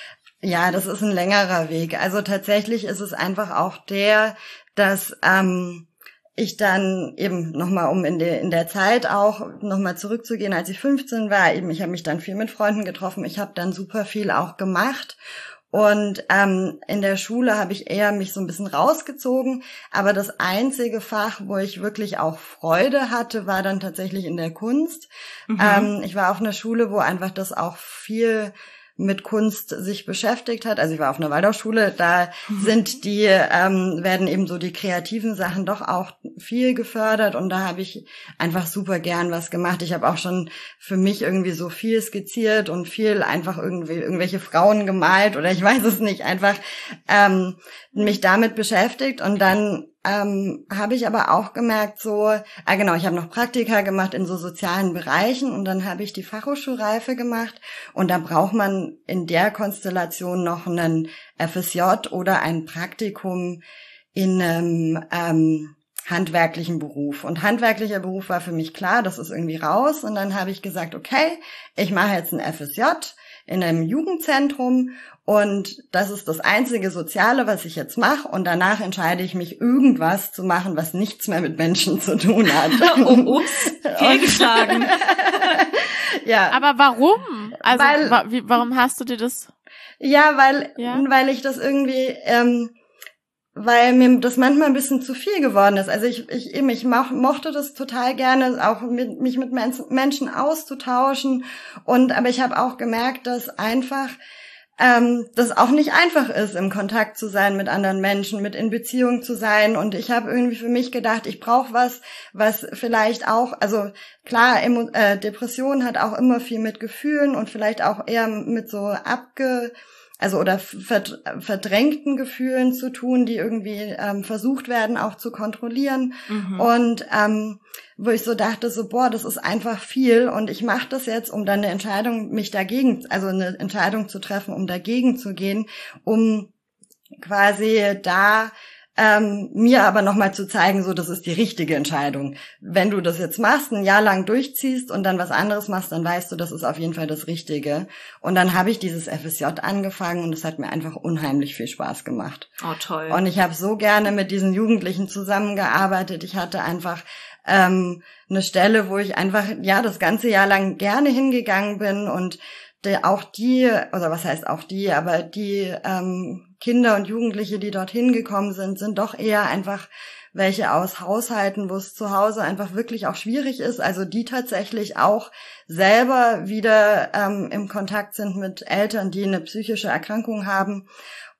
Ja, das ist ein längerer Weg. Also tatsächlich ist es einfach auch der, dass ähm, ich dann eben nochmal, um in der in der Zeit auch nochmal zurückzugehen, als ich fünfzehn war, eben ich habe mich dann viel mit Freunden getroffen, ich habe dann super viel auch gemacht. Und ähm, in der Schule habe ich eher mich so ein bisschen rausgezogen, aber das einzige Fach, wo ich wirklich auch Freude hatte, war dann tatsächlich in der Kunst. Mhm. Ähm, ich war auf einer Schule, wo einfach das auch viel mit Kunst sich beschäftigt hat. Also ich war auf einer Waldorfschule, da mhm. sind die, ähm, werden eben so die kreativen Sachen doch auch viel gefördert und da habe ich einfach super gern was gemacht. Ich habe auch schon für mich irgendwie so viel skizziert und viel einfach irgendwie irgendwelche Frauen gemalt oder ich weiß es nicht, einfach ähm, mich damit beschäftigt und dann ähm, habe ich aber auch gemerkt, so, ah genau, ich habe noch Praktika gemacht in so sozialen Bereichen und dann habe ich die Fachhochschulreife gemacht und da braucht man in der Konstellation noch einen F S J oder ein Praktikum in einem ähm, handwerklichen Beruf. Und handwerklicher Beruf war für mich klar, das ist irgendwie raus und dann habe ich gesagt, okay, ich mache jetzt ein F S J in einem Jugendzentrum und das ist das einzige Soziale, was ich jetzt mache und danach entscheide ich mich, irgendwas zu machen, was nichts mehr mit Menschen zu tun hat. Oh, ups, fehlgeschlagen. Ja. Aber warum? Also weil, wa- wie, warum hast du dir das? Ja, weil ja? weil ich das irgendwie, ähm, weil mir das manchmal ein bisschen zu viel geworden ist. Also ich ich eben ich mo- mochte das total gerne, auch mit, mich mit Men- Menschen auszutauschen und aber ich habe auch gemerkt, dass einfach ähm, das auch nicht einfach ist, im Kontakt zu sein mit anderen Menschen, mit in Beziehung zu sein. Und ich habe irgendwie für mich gedacht, ich brauche was, was vielleicht auch, also klar, Emo- äh, Depression hat auch immer viel mit Gefühlen und vielleicht auch eher mit so abge also oder verd- verdrängten Gefühlen zu tun, die irgendwie ähm, versucht werden auch zu kontrollieren. Mhm. Und ähm, wo ich so dachte, so boah, das ist einfach viel und ich mache das jetzt, um dann eine Entscheidung, mich dagegen, also eine Entscheidung zu treffen, um dagegen zu gehen, um quasi da ähm, mir aber nochmal zu zeigen, so das ist die richtige Entscheidung. Wenn du das jetzt machst, ein Jahr lang durchziehst und dann was anderes machst, dann weißt du, das ist auf jeden Fall das Richtige. Und dann habe ich dieses F S J angefangen und es hat mir einfach unheimlich viel Spaß gemacht. Oh, toll. Und ich habe so gerne mit diesen Jugendlichen zusammengearbeitet. Ich hatte einfach ähm, eine Stelle, wo ich einfach ja das ganze Jahr lang gerne hingegangen bin und die, auch die, oder was heißt auch die, aber die ähm, Kinder und Jugendliche, die dorthin gekommen sind, sind doch eher einfach welche aus Haushalten, wo es zu Hause einfach wirklich auch schwierig ist, also die tatsächlich auch selber wieder ähm, im Kontakt sind mit Eltern, die eine psychische Erkrankung haben.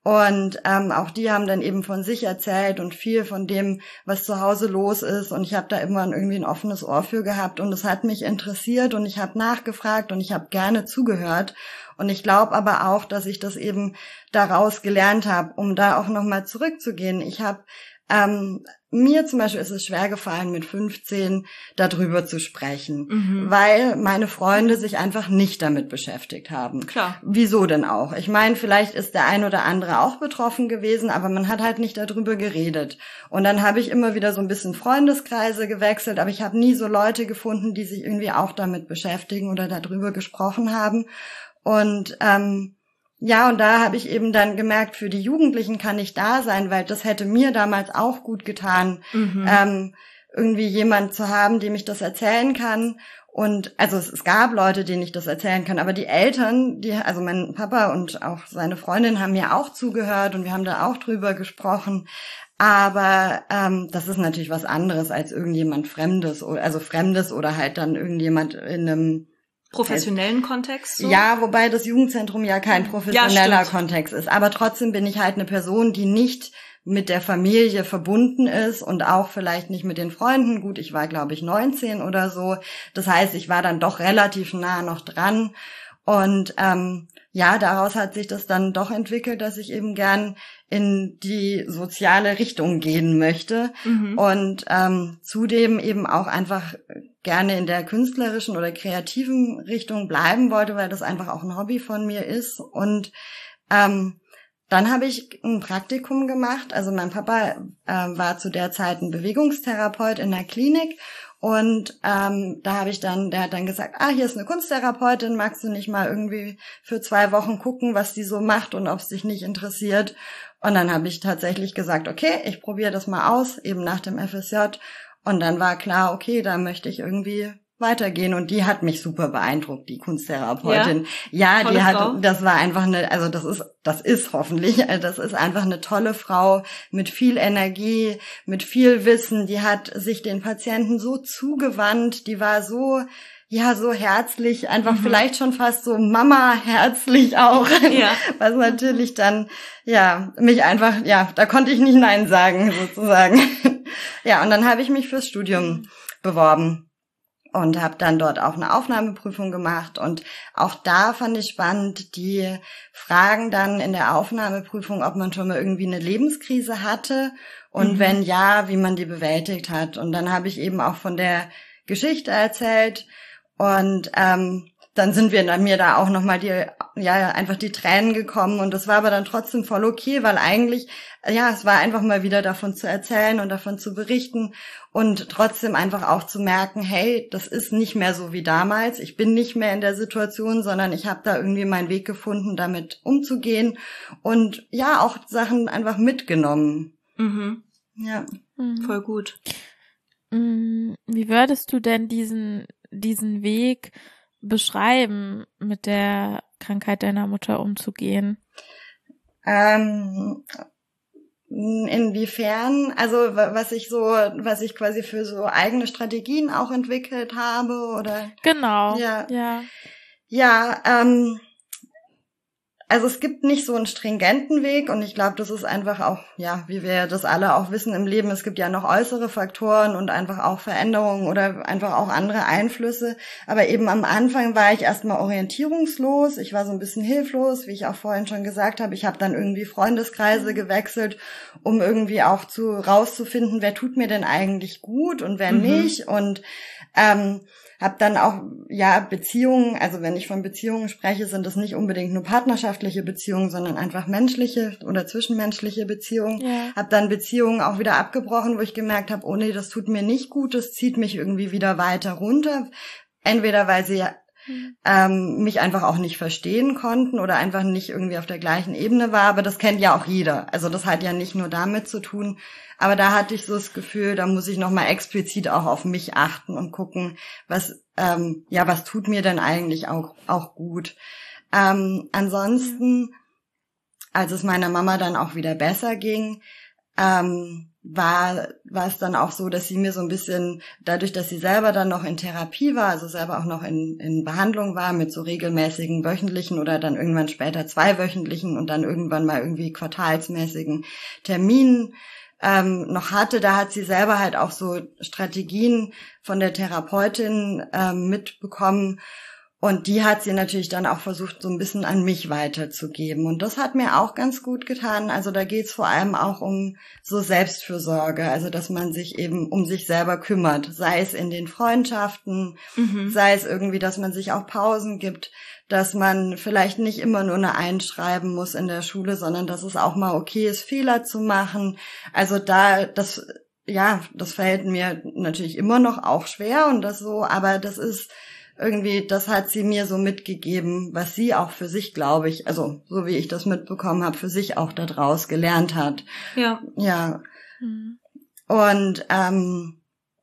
Und ähm, auch die haben dann eben von sich erzählt und viel von dem, was zu Hause los ist. Und ich habe da immer irgendwie ein offenes Ohr für gehabt. Und es hat mich interessiert und ich habe nachgefragt und ich habe gerne zugehört. Und ich glaube aber auch, dass ich das eben daraus gelernt habe, um da auch nochmal zurückzugehen. Ich habe Ähm, mir zum Beispiel ist es schwer gefallen, mit fünfzehn darüber zu sprechen, mhm. weil meine Freunde sich einfach nicht damit beschäftigt haben. Klar. Wieso denn auch? Ich meine, vielleicht ist der ein oder andere auch betroffen gewesen, aber man hat halt nicht darüber geredet. Und dann habe ich immer wieder so ein bisschen Freundeskreise gewechselt, aber ich habe nie so Leute gefunden, die sich irgendwie auch damit beschäftigen oder darüber gesprochen haben. Und ähm, ja, und da habe ich eben dann gemerkt, für die Jugendlichen kann ich da sein, weil das hätte mir damals auch gut getan, mhm. ähm, irgendwie jemand zu haben, dem ich das erzählen kann. Und also es, es gab Leute, denen ich das erzählen kann, aber die Eltern, die, also mein Papa und auch seine Freundin haben mir auch zugehört und wir haben da auch drüber gesprochen. Aber ähm, das ist natürlich was anderes als irgendjemand Fremdes, also Fremdes oder halt dann irgendjemand in einem professionellen Kontext? So? Ja, wobei das Jugendzentrum ja kein professioneller ja, Kontext ist. Aber trotzdem bin ich halt eine Person, die nicht mit der Familie verbunden ist und auch vielleicht nicht mit den Freunden. Gut, ich war, glaube ich, neunzehn oder so. Das heißt, ich war dann doch relativ nah noch dran. Und ähm, ja, daraus hat sich das dann doch entwickelt, dass ich eben gern in die soziale Richtung gehen möchte mhm. und ähm, zudem eben auch einfach gerne in der künstlerischen oder kreativen Richtung bleiben wollte, weil das einfach auch ein Hobby von mir ist. Und ähm, dann habe ich ein Praktikum gemacht. Also mein Papa äh, war zu der Zeit ein Bewegungstherapeut in der Klinik. Und ähm, da habe ich dann, der hat dann gesagt, ah, hier ist eine Kunsttherapeutin, magst du nicht mal irgendwie für zwei Wochen gucken, was die so macht und ob es dich nicht interessiert? Und dann habe ich tatsächlich gesagt, okay, ich probiere das mal aus, eben nach dem F S J. Und dann war klar, okay, da möchte ich irgendwie weitergehen. Und die hat mich super beeindruckt, die Kunsttherapeutin. Ja, ja die hat, Frau. Das war einfach eine, also das ist, das ist hoffentlich, das ist einfach eine tolle Frau mit viel Energie, mit viel Wissen. Die hat sich den Patienten so zugewandt, die war so, ja, so herzlich, einfach mhm. vielleicht schon fast so Mama-herzlich auch. Ja. Was natürlich dann, ja, mich einfach, ja, da konnte ich nicht Nein sagen, sozusagen. Ja, und dann habe ich mich fürs Studium beworben. Und habe dann dort auch eine Aufnahmeprüfung gemacht. Und auch da fand ich spannend, die Fragen dann in der Aufnahmeprüfung, ob man schon mal irgendwie eine Lebenskrise hatte und mhm. wenn ja, wie man die bewältigt hat. Und dann habe ich eben auch von der Geschichte erzählt und ähm, dann sind wir dann mir da auch nochmal die, ja, einfach die Tränen gekommen und das war aber dann trotzdem voll okay, weil eigentlich, ja, es war einfach mal wieder davon zu erzählen und davon zu berichten und trotzdem einfach auch zu merken, hey, das ist nicht mehr so wie damals, ich bin nicht mehr in der Situation, sondern ich habe da irgendwie meinen Weg gefunden, damit umzugehen und ja, auch Sachen einfach mitgenommen. Mhm. Ja. Mhm. Voll gut. Wie würdest du denn diesen, diesen Weg beschreiben, mit der Krankheit deiner Mutter umzugehen? Ähm, inwiefern? Also was ich so, was ich quasi für so eigene Strategien auch entwickelt habe, oder? Genau. Ja. Ja. Ja. Ähm, also es gibt nicht so einen stringenten Weg und ich glaube, das ist einfach auch, ja, wie wir das alle auch wissen im Leben, es gibt ja noch äußere Faktoren und einfach auch Veränderungen oder einfach auch andere Einflüsse. Aber eben am Anfang war ich erstmal orientierungslos, ich war so ein bisschen hilflos, wie ich auch vorhin schon gesagt habe. Ich habe dann irgendwie Freundeskreise gewechselt, um irgendwie auch zu rauszufinden, wer tut mir denn eigentlich gut und wer mhm. nicht. Und ähm, habe dann auch, ja, Beziehungen, also wenn ich von Beziehungen spreche, sind das nicht unbedingt nur partnerschaftliche Beziehungen, sondern einfach menschliche oder zwischenmenschliche Beziehungen. Ja. Habe dann Beziehungen auch wieder abgebrochen, wo ich gemerkt habe, oh nee, das tut mir nicht gut, das zieht mich irgendwie wieder weiter runter. Entweder weil sie mhm. ähm, mich einfach auch nicht verstehen konnten oder einfach nicht irgendwie auf der gleichen Ebene war, aber das kennt ja auch jeder. Also das hat ja nicht nur damit zu tun, aber da hatte ich so das Gefühl, da muss ich nochmal explizit auch auf mich achten und gucken, was, ähm, ja, was tut mir denn eigentlich auch, auch gut. Ähm, ansonsten, als es meiner Mama dann auch wieder besser ging, ähm, war war es dann auch so, dass sie mir so ein bisschen, dadurch, dass sie selber dann noch in Therapie war, also selber auch noch in in Behandlung war mit so regelmäßigen wöchentlichen oder dann irgendwann später zweiwöchentlichen und dann irgendwann mal irgendwie quartalsmäßigen Terminen ähm, noch hatte, da hat sie selber halt auch so Strategien von der Therapeutin ähm, mitbekommen. Und die hat sie natürlich dann auch versucht, so ein bisschen an mich weiterzugeben. Und das hat mir auch ganz gut getan. Also da geht's vor allem auch um so Selbstfürsorge, also dass man sich eben um sich selber kümmert, sei es in den Freundschaften, mhm. sei es irgendwie, dass man sich auch Pausen gibt, dass man vielleicht nicht immer nur eine Eins schreiben muss in der Schule, sondern dass es auch mal okay ist, Fehler zu machen. Also da, das, ja, das fällt mir natürlich immer noch auch schwer und das so, aber das ist irgendwie, das hat sie mir so mitgegeben, was sie auch für sich, glaube ich, also so wie ich das mitbekommen habe, für sich auch da draus gelernt hat. Ja. Ja. Mhm. Und ähm,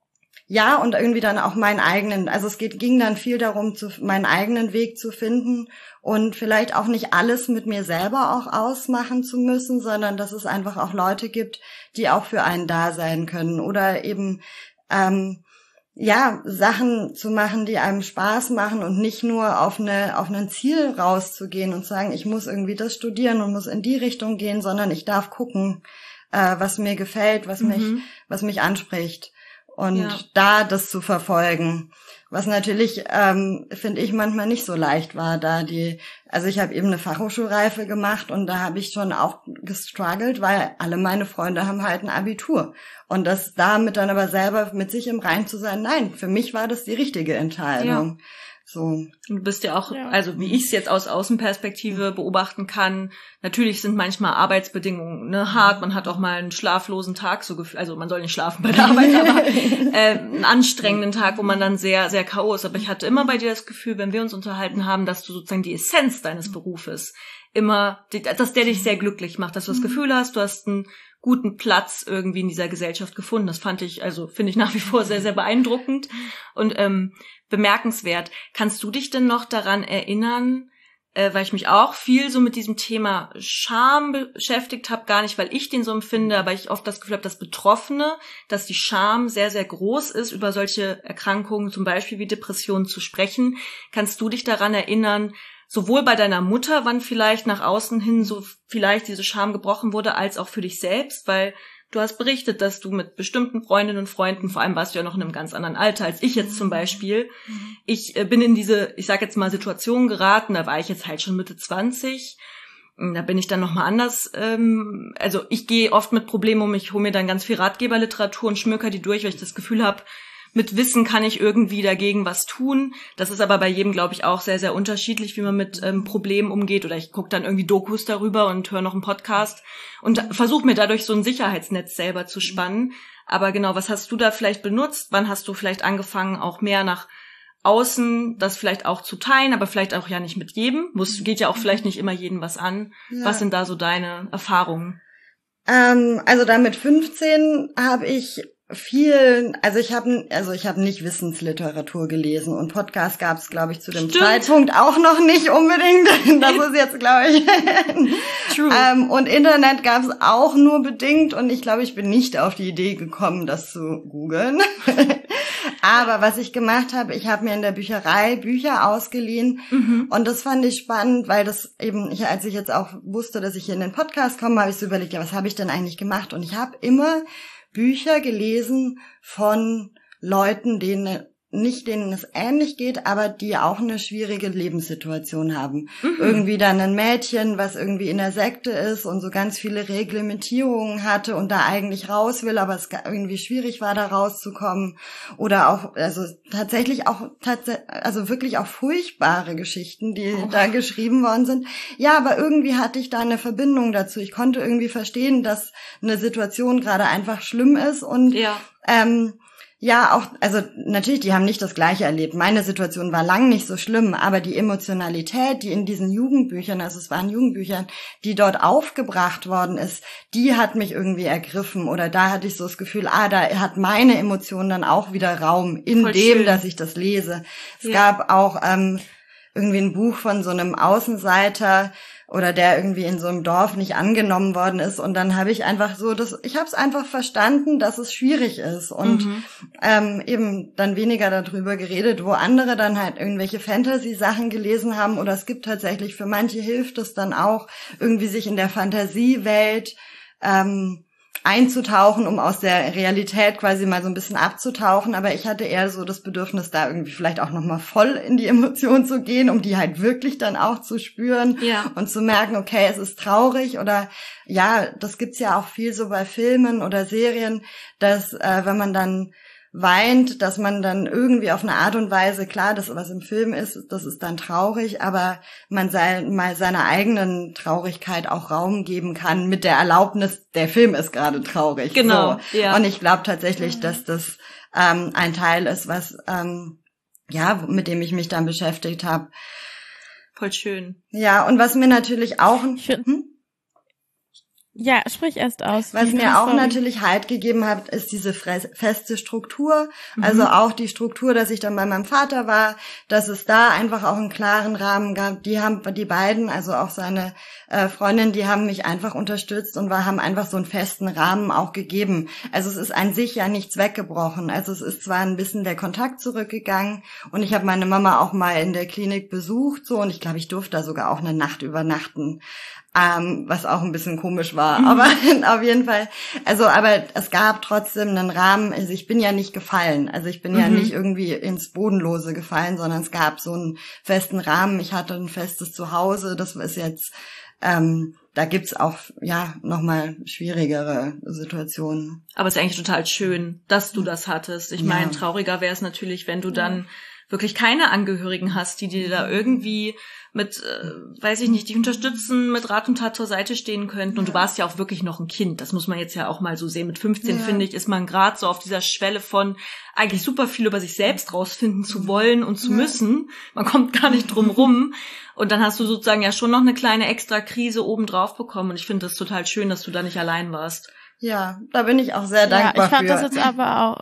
ja, und irgendwie dann auch meinen eigenen, also es geht, ging dann viel darum, zu, meinen eigenen Weg zu finden und vielleicht auch nicht alles mit mir selber auch ausmachen zu müssen, sondern dass es einfach auch Leute gibt, die auch für einen da sein können oder eben ähm, ja, Sachen zu machen, die einem Spaß machen und nicht nur auf eine auf ein Ziel rauszugehen und sagen, ich muss irgendwie das studieren und muss in die Richtung gehen, sondern ich darf gucken, äh, was mir gefällt, was mhm. mich was mich anspricht und ja. da das zu verfolgen. Was natürlich, ähm, finde ich, manchmal nicht so leicht war, da die, also ich habe eben eine Fachhochschulreife gemacht und da habe ich schon auch gestruggelt, weil alle meine Freunde haben halt ein Abitur. Und das damit dann aber selber mit sich im Reinen zu sein, nein, für mich war das die richtige Entscheidung. Ja. So. Du bist ja auch, ja. also wie ich es jetzt aus Außenperspektive beobachten kann, natürlich sind manchmal Arbeitsbedingungen ne, hart, man hat auch mal einen schlaflosen Tag, so gefühlt, also man soll nicht schlafen bei der Arbeit, aber äh, einen anstrengenden Tag, wo man dann sehr, sehr K O ist. Aber ich hatte immer bei dir das Gefühl, wenn wir uns unterhalten haben, dass du sozusagen die Essenz deines Berufes immer, dass der dich sehr glücklich macht, dass du das Gefühl hast, du hast einen guten Platz irgendwie in dieser Gesellschaft gefunden. Das fand ich, also finde ich nach wie vor sehr, sehr beeindruckend und ähm, bemerkenswert. Kannst du dich denn noch daran erinnern, äh, weil ich mich auch viel so mit diesem Thema Scham beschäftigt habe, gar nicht, weil ich den so empfinde, aber ich oft das Gefühl habe, dass Betroffene, dass die Scham sehr, sehr groß ist, über solche Erkrankungen, zum Beispiel wie Depressionen, zu sprechen. Kannst du dich daran erinnern, sowohl bei deiner Mutter, wann vielleicht nach außen hin so vielleicht diese Scham gebrochen wurde, als auch für dich selbst, weil du hast berichtet, dass du mit bestimmten Freundinnen und Freunden, vor allem warst du ja noch in einem ganz anderen Alter als ich jetzt zum Beispiel, mhm. ich äh, bin in diese, ich sag jetzt mal, Situation geraten, da war ich jetzt halt schon Mitte zwanzig, da bin ich dann nochmal anders, ähm, also ich gehe oft mit Problemen um, ich hole mir dann ganz viel Ratgeberliteratur und schmöker die durch, weil ich das Gefühl habe, mit Wissen kann ich irgendwie dagegen was tun. Das ist aber bei jedem, glaube ich, auch sehr, sehr unterschiedlich, wie man mit ähm, Problemen umgeht. Oder ich gucke dann irgendwie Dokus darüber und höre noch einen Podcast und versuche mir dadurch so ein Sicherheitsnetz selber zu spannen. Aber genau, was hast du da vielleicht benutzt? Wann hast du vielleicht angefangen, auch mehr nach außen das vielleicht auch zu teilen, aber vielleicht auch ja nicht mit jedem? Muss, geht ja auch vielleicht nicht immer jedem was an. Ja. Was sind da so deine Erfahrungen? Ähm, also da mit fünfzehn habe ich viel, also ich habe also ich habe nicht Wissensliteratur gelesen und Podcast gab es, glaube ich, zu dem Stimmt. Zeitpunkt auch noch nicht unbedingt. Das ist jetzt, glaube ich. True. Ähm, und Internet gab es auch nur bedingt und ich glaube, ich bin nicht auf die Idee gekommen, das zu googeln. Aber was ich gemacht habe, ich habe mir in der Bücherei Bücher ausgeliehen mhm. und das fand ich spannend, weil das eben, ich, als ich jetzt auch wusste, dass ich hier in den Podcast komme, habe ich so überlegt, ja, was habe ich denn eigentlich gemacht? Und ich habe immer Bücher gelesen von Leuten, denen nicht denen es ähnlich geht, aber die auch eine schwierige Lebenssituation haben. Mhm. Irgendwie dann ein Mädchen, was irgendwie in der Sekte ist und so ganz viele Reglementierungen hatte und da eigentlich raus will, aber es irgendwie schwierig war, da rauszukommen. Oder auch, also tatsächlich auch, tats- also wirklich auch furchtbare Geschichten, die oh. da geschrieben worden sind. Ja, aber irgendwie hatte ich da eine Verbindung dazu. Ich konnte irgendwie verstehen, dass eine Situation gerade einfach schlimm ist und ja. ähm, Ja, auch, also natürlich, die haben nicht das Gleiche erlebt. Meine Situation war lang nicht so schlimm, aber die Emotionalität, die in diesen Jugendbüchern, also es waren Jugendbüchern, die dort aufgebracht worden ist, die hat mich irgendwie ergriffen. Oder da hatte ich so das Gefühl, ah, da hat meine Emotion dann auch wieder Raum in Voll dem, schön. Dass ich das lese. Es ja. gab auch ähm, irgendwie ein Buch von so einem Außenseiter oder der irgendwie in so einem Dorf nicht angenommen worden ist. Und dann habe ich einfach so, das, ich habe es einfach verstanden, dass es schwierig ist und mhm. ähm, eben dann weniger darüber geredet, wo andere dann halt irgendwelche Fantasy-Sachen gelesen haben. Oder es gibt tatsächlich, für manche hilft es dann auch, irgendwie sich in der Fantasiewelt ähm, einzutauchen, um aus der Realität quasi mal so ein bisschen abzutauchen. Aber ich hatte eher so das Bedürfnis, da irgendwie vielleicht auch nochmal voll in die Emotion zu gehen, um die halt wirklich dann auch zu spüren ja. und zu merken, okay, es ist traurig. Oder ja, das gibt's ja auch viel so bei Filmen oder Serien, dass äh, wenn man dann weint, dass man dann irgendwie auf eine Art und Weise, klar, das, was im Film ist, das ist dann traurig, aber man sei, mal seiner eigenen Traurigkeit auch Raum geben kann mit der Erlaubnis, der Film ist gerade traurig. Genau, so. ja. Und ich glaube tatsächlich, dass das ähm, ein Teil ist, was, ähm, ja, mit dem ich mich dann beschäftigt habe. Voll schön. Ja, und was mir natürlich auch... Hm? Ja, sprich erst aus. Was mir auch natürlich Halt gegeben hat, ist diese feste Struktur. Mhm. Also auch die Struktur, dass ich dann bei meinem Vater war, dass es da einfach auch einen klaren Rahmen gab. Die haben, die beiden, also auch seine äh, Freundin, die haben mich einfach unterstützt und war, haben einfach so einen festen Rahmen auch gegeben. Also es ist an sich ja nichts weggebrochen. Also es ist zwar ein bisschen der Kontakt zurückgegangen und ich habe meine Mama auch mal in der Klinik besucht, so, und ich glaube, ich durfte da sogar auch eine Nacht übernachten. Ähm, was auch ein bisschen komisch war, mhm. aber auf jeden Fall, also aber es gab trotzdem einen Rahmen, also ich bin ja nicht gefallen, also ich bin mhm. ja nicht irgendwie ins Bodenlose gefallen, sondern es gab so einen festen Rahmen, ich hatte ein festes Zuhause, das ist jetzt, ähm, da gibt's auch, ja, nochmal schwierigere Situationen. Aber es ist eigentlich total schön, dass du das hattest. Ich ja. meine, trauriger wäre es natürlich, wenn du dann wirklich keine Angehörigen hast, die dir da irgendwie mit, äh, weiß ich nicht, dich unterstützen, mit Rat und Tat zur Seite stehen könnten. Und du warst ja auch wirklich noch ein Kind. Das muss man jetzt ja auch mal so sehen. Mit fünfzehn, ja. finde ich, ist man gerade so auf dieser Schwelle von eigentlich super viel über sich selbst rausfinden zu wollen und zu ja. müssen. Man kommt gar nicht drum rum. Und dann hast du sozusagen ja schon noch eine kleine extra Krise obendrauf bekommen. Und ich finde das total schön, dass du da nicht allein warst. Ja, da bin ich auch sehr dankbar für. Ja, ich fand für. das jetzt aber auch...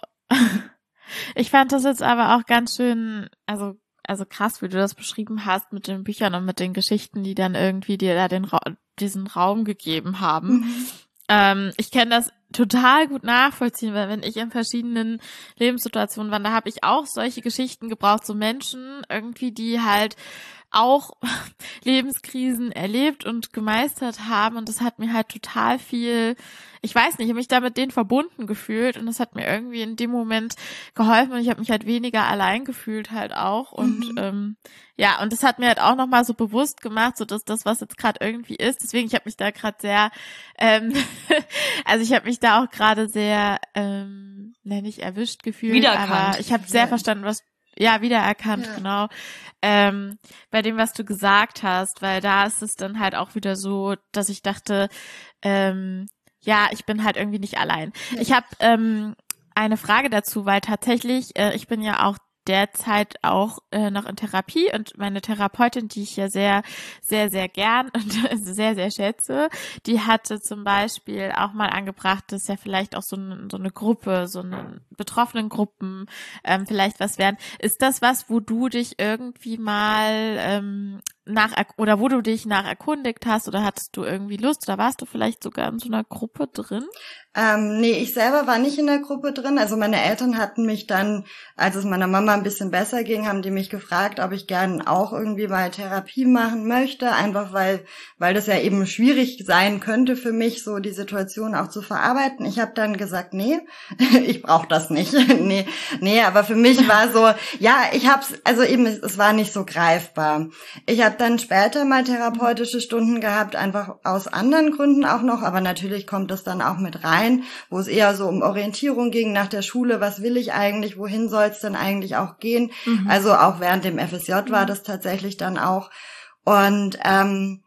Ich fand das jetzt aber auch ganz schön, also also krass, wie du das beschrieben hast mit den Büchern und mit den Geschichten, die dann irgendwie dir da den Ra- diesen Raum gegeben haben. Mhm. Ähm, ich kann das total gut nachvollziehen, weil wenn ich in verschiedenen Lebenssituationen war, da habe ich auch solche Geschichten gebraucht, so Menschen irgendwie, die halt auch Lebenskrisen erlebt und gemeistert haben, und das hat mir halt total viel, ich weiß nicht, ich habe mich da mit denen verbunden gefühlt und das hat mir irgendwie in dem Moment geholfen und ich habe mich halt weniger allein gefühlt halt auch und mhm. ähm, ja, und das hat mir halt auch nochmal so bewusst gemacht, so dass das, was jetzt gerade irgendwie ist, deswegen, ich habe mich da gerade sehr, ähm, also ich habe mich da auch gerade sehr, ähm, ne, nicht erwischt gefühlt, wiedererkannt. Aber ich habe sehr verstanden, was Ja, wiedererkannt, ja. genau. Ähm, bei dem, was du gesagt hast, weil da ist es dann halt auch wieder so, dass ich dachte, ähm, ja, ich bin halt irgendwie nicht allein. Ja. Ich habe ähm, eine Frage dazu, weil tatsächlich, äh, ich bin ja auch derzeit auch äh, noch in Therapie und meine Therapeutin, die ich ja sehr, sehr, sehr gern und sehr, sehr schätze, die hatte zum Beispiel auch mal angebracht, dass ja vielleicht auch so, ein, so eine Gruppe, so eine betroffenen Gruppen ähm, vielleicht was wären. Ist das was, wo du dich irgendwie mal ähm, nach oder wo du dich nach erkundigt hast oder hattest du irgendwie Lust oder warst du vielleicht sogar in so einer Gruppe drin? Ähm, nee, ich selber war nicht in der Gruppe drin. Also meine Eltern hatten mich dann, als es meiner Mama ein bisschen besser ging, haben die mich gefragt, ob ich gern auch irgendwie mal Therapie machen möchte. Einfach weil weil das ja eben schwierig sein könnte für mich, so die Situation auch zu verarbeiten. Ich habe dann gesagt, nee, ich brauche das nicht. nee, nee, aber für mich war so, ja, ich hab's, also eben, es, es war nicht so greifbar. Ich habe dann später mal therapeutische Stunden gehabt, einfach aus anderen Gründen auch noch, aber natürlich kommt das dann auch mit rein, wo es eher so um Orientierung ging nach der Schule, was will ich eigentlich, wohin soll es denn eigentlich auch gehen? Mhm. Also auch während dem F S J war das tatsächlich dann auch. Und ähm,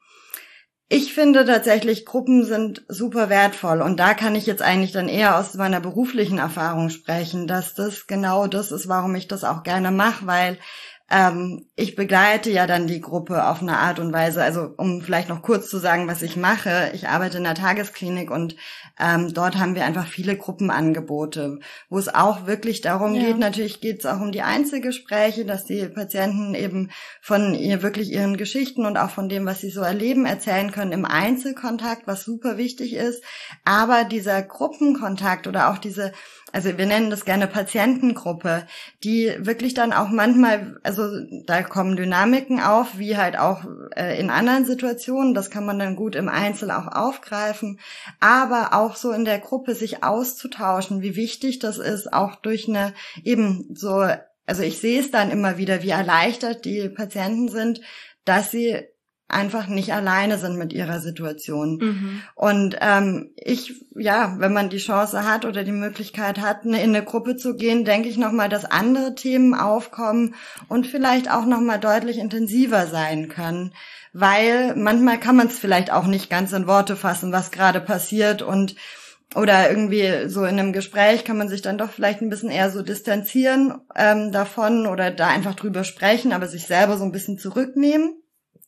ich finde tatsächlich, Gruppen sind super wertvoll und da kann ich jetzt eigentlich dann eher aus meiner beruflichen Erfahrung sprechen, dass das genau das ist, warum ich das auch gerne mache, weil ähm, ich begleite ja dann die Gruppe auf eine Art und Weise, also um vielleicht noch kurz zu sagen, was ich mache. Ich arbeite in der Tagesklinik und ähm, dort haben wir einfach viele Gruppenangebote, wo es auch wirklich darum ja. geht, natürlich geht es auch um die Einzelgespräche, dass die Patienten eben von ihr wirklich ihren Geschichten und auch von dem, was sie so erleben, erzählen können im Einzelkontakt, was super wichtig ist. Aber dieser Gruppenkontakt oder auch diese, also wir nennen das gerne Patientengruppe, die wirklich dann auch manchmal, also da kommen Dynamiken auf, wie halt auch äh, in anderen Situationen, das kann man dann gut im Einzel auch aufgreifen, aber auch so in der Gruppe sich auszutauschen, wie wichtig das ist, auch durch eine eben so, also ich sehe es dann immer wieder, wie erleichtert die Patienten sind, dass sie einfach nicht alleine sind mit ihrer Situation. Mhm. Und ähm, ich, ja, wenn man die Chance hat oder die Möglichkeit hat, in eine Gruppe zu gehen, denke ich nochmal, dass andere Themen aufkommen und vielleicht auch nochmal deutlich intensiver sein können. Weil manchmal kann man es vielleicht auch nicht ganz in Worte fassen, was gerade passiert und oder irgendwie so in einem Gespräch kann man sich dann doch vielleicht ein bisschen eher so distanzieren ähm, davon oder da einfach drüber sprechen, aber sich selber so ein bisschen zurücknehmen.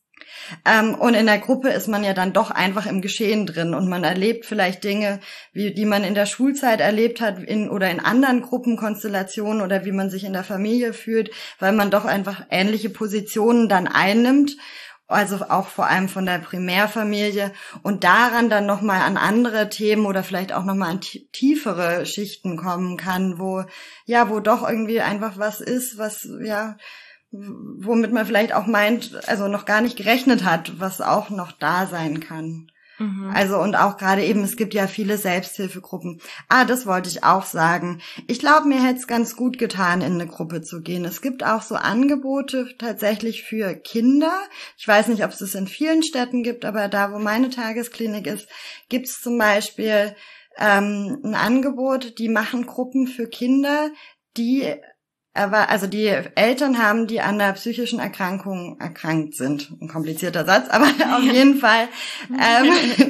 Ähm, und in der Gruppe ist man ja dann doch einfach im Geschehen drin und man erlebt vielleicht Dinge, wie die man in der Schulzeit erlebt hat in, oder in anderen Gruppenkonstellationen oder wie man sich in der Familie fühlt, weil man doch einfach ähnliche Positionen dann einnimmt, also auch vor allem von der Primärfamilie und daran dann nochmal an andere Themen oder vielleicht auch nochmal an tiefere Schichten kommen kann, wo, ja, wo doch irgendwie einfach was ist, was, ja, womit man vielleicht auch meint, also noch gar nicht gerechnet hat, was auch noch da sein kann. Mhm. Also und auch gerade eben, es gibt ja viele Selbsthilfegruppen. Ah, das wollte ich auch sagen. Ich glaube, mir hätte es ganz gut getan, in eine Gruppe zu gehen. Es gibt auch so Angebote tatsächlich für Kinder. Ich weiß nicht, ob es das in vielen Städten gibt, aber da, wo meine Tagesklinik ist, gibt es zum Beispiel ähm, ein Angebot, die machen Gruppen für Kinder, die Aber also die Eltern haben, die an der psychischen Erkrankung erkrankt sind. Ein komplizierter Satz, aber auf jeden Fall. Ähm,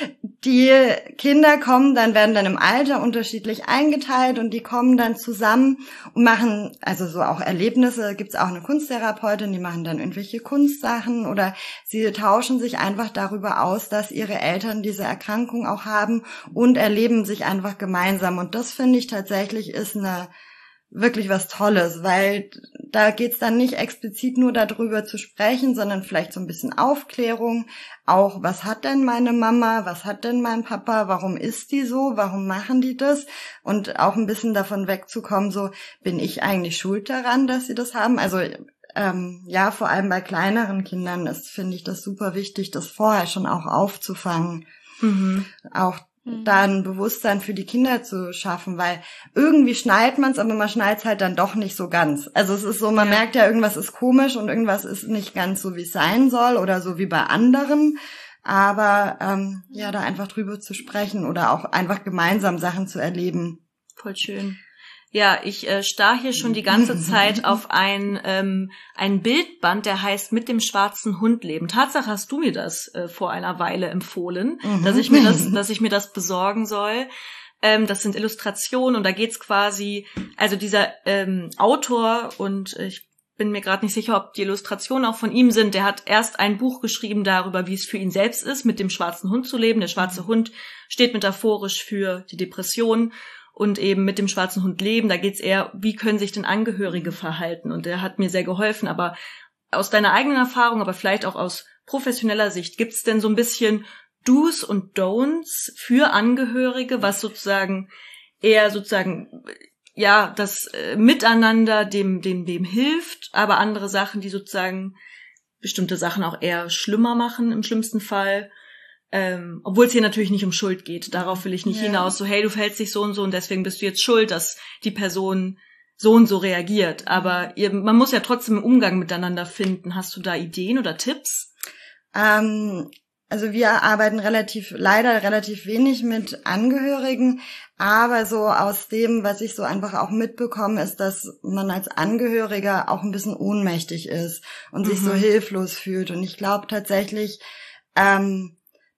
die Kinder kommen dann, werden dann im Alter unterschiedlich eingeteilt und die kommen dann zusammen und machen, also so auch Erlebnisse, gibt's auch eine Kunsttherapeutin, die machen dann irgendwelche Kunstsachen oder sie tauschen sich einfach darüber aus, dass ihre Eltern diese Erkrankung auch haben und erleben sich einfach gemeinsam. Und das finde ich tatsächlich ist eine wirklich was Tolles, weil da geht's dann nicht explizit nur darüber zu sprechen, sondern vielleicht so ein bisschen Aufklärung, auch was hat denn meine Mama, was hat denn mein Papa, warum ist die so, warum machen die das und auch ein bisschen davon wegzukommen, so bin ich eigentlich schuld daran, dass sie das haben, also ähm, ja, vor allem bei kleineren Kindern ist, finde ich das super wichtig, das vorher schon auch aufzufangen, mhm. auch da ein Bewusstsein für die Kinder zu schaffen, weil irgendwie schnallt man es, aber man schnallt es halt dann doch nicht so ganz. Also es ist so, man ja. merkt ja, irgendwas ist komisch und irgendwas ist nicht ganz so, wie es sein soll oder so wie bei anderen. Aber ähm, ja, da einfach drüber zu sprechen oder auch einfach gemeinsam Sachen zu erleben. Voll schön. Ja, ich äh, starr hier schon die ganze Zeit auf ein ähm, ein Bildband, der heißt Mit dem schwarzen Hund leben. Tatsache hast du mir das äh, vor einer Weile empfohlen, mhm. dass ich mir das, dass ich mir das besorgen soll. Ähm, das sind Illustrationen und da geht's quasi, also dieser ähm, Autor und ich bin mir gerade nicht sicher, ob die Illustrationen auch von ihm sind. Der hat erst ein Buch geschrieben darüber, wie es für ihn selbst ist, mit dem schwarzen Hund zu leben. Der schwarze Hund steht metaphorisch für die Depression. Und eben mit dem schwarzen Hund leben, da geht's eher, wie können sich denn Angehörige verhalten? Und der hat mir sehr geholfen. Aber aus deiner eigenen Erfahrung, aber vielleicht auch aus professioneller Sicht, gibt's denn so ein bisschen Do's und Don'ts für Angehörige, was sozusagen eher sozusagen, ja, das äh, Miteinander dem, dem, dem hilft, aber andere Sachen, die sozusagen bestimmte Sachen auch eher schlimmer machen im schlimmsten Fall? Ähm, obwohl es hier natürlich nicht um Schuld geht. Darauf will ich nicht ja. hinaus. So, hey, du verhältst dich so und so und deswegen bist du jetzt schuld, dass die Person so und so reagiert. Aber ihr, man muss ja trotzdem einen Umgang miteinander finden. Hast du da Ideen oder Tipps? Ähm, also wir arbeiten relativ, leider relativ wenig mit Angehörigen. Aber so aus dem, was ich so einfach auch mitbekomme, ist, dass man als Angehöriger auch ein bisschen ohnmächtig ist und mhm. sich so hilflos fühlt. Und ich glaube tatsächlich, ähm,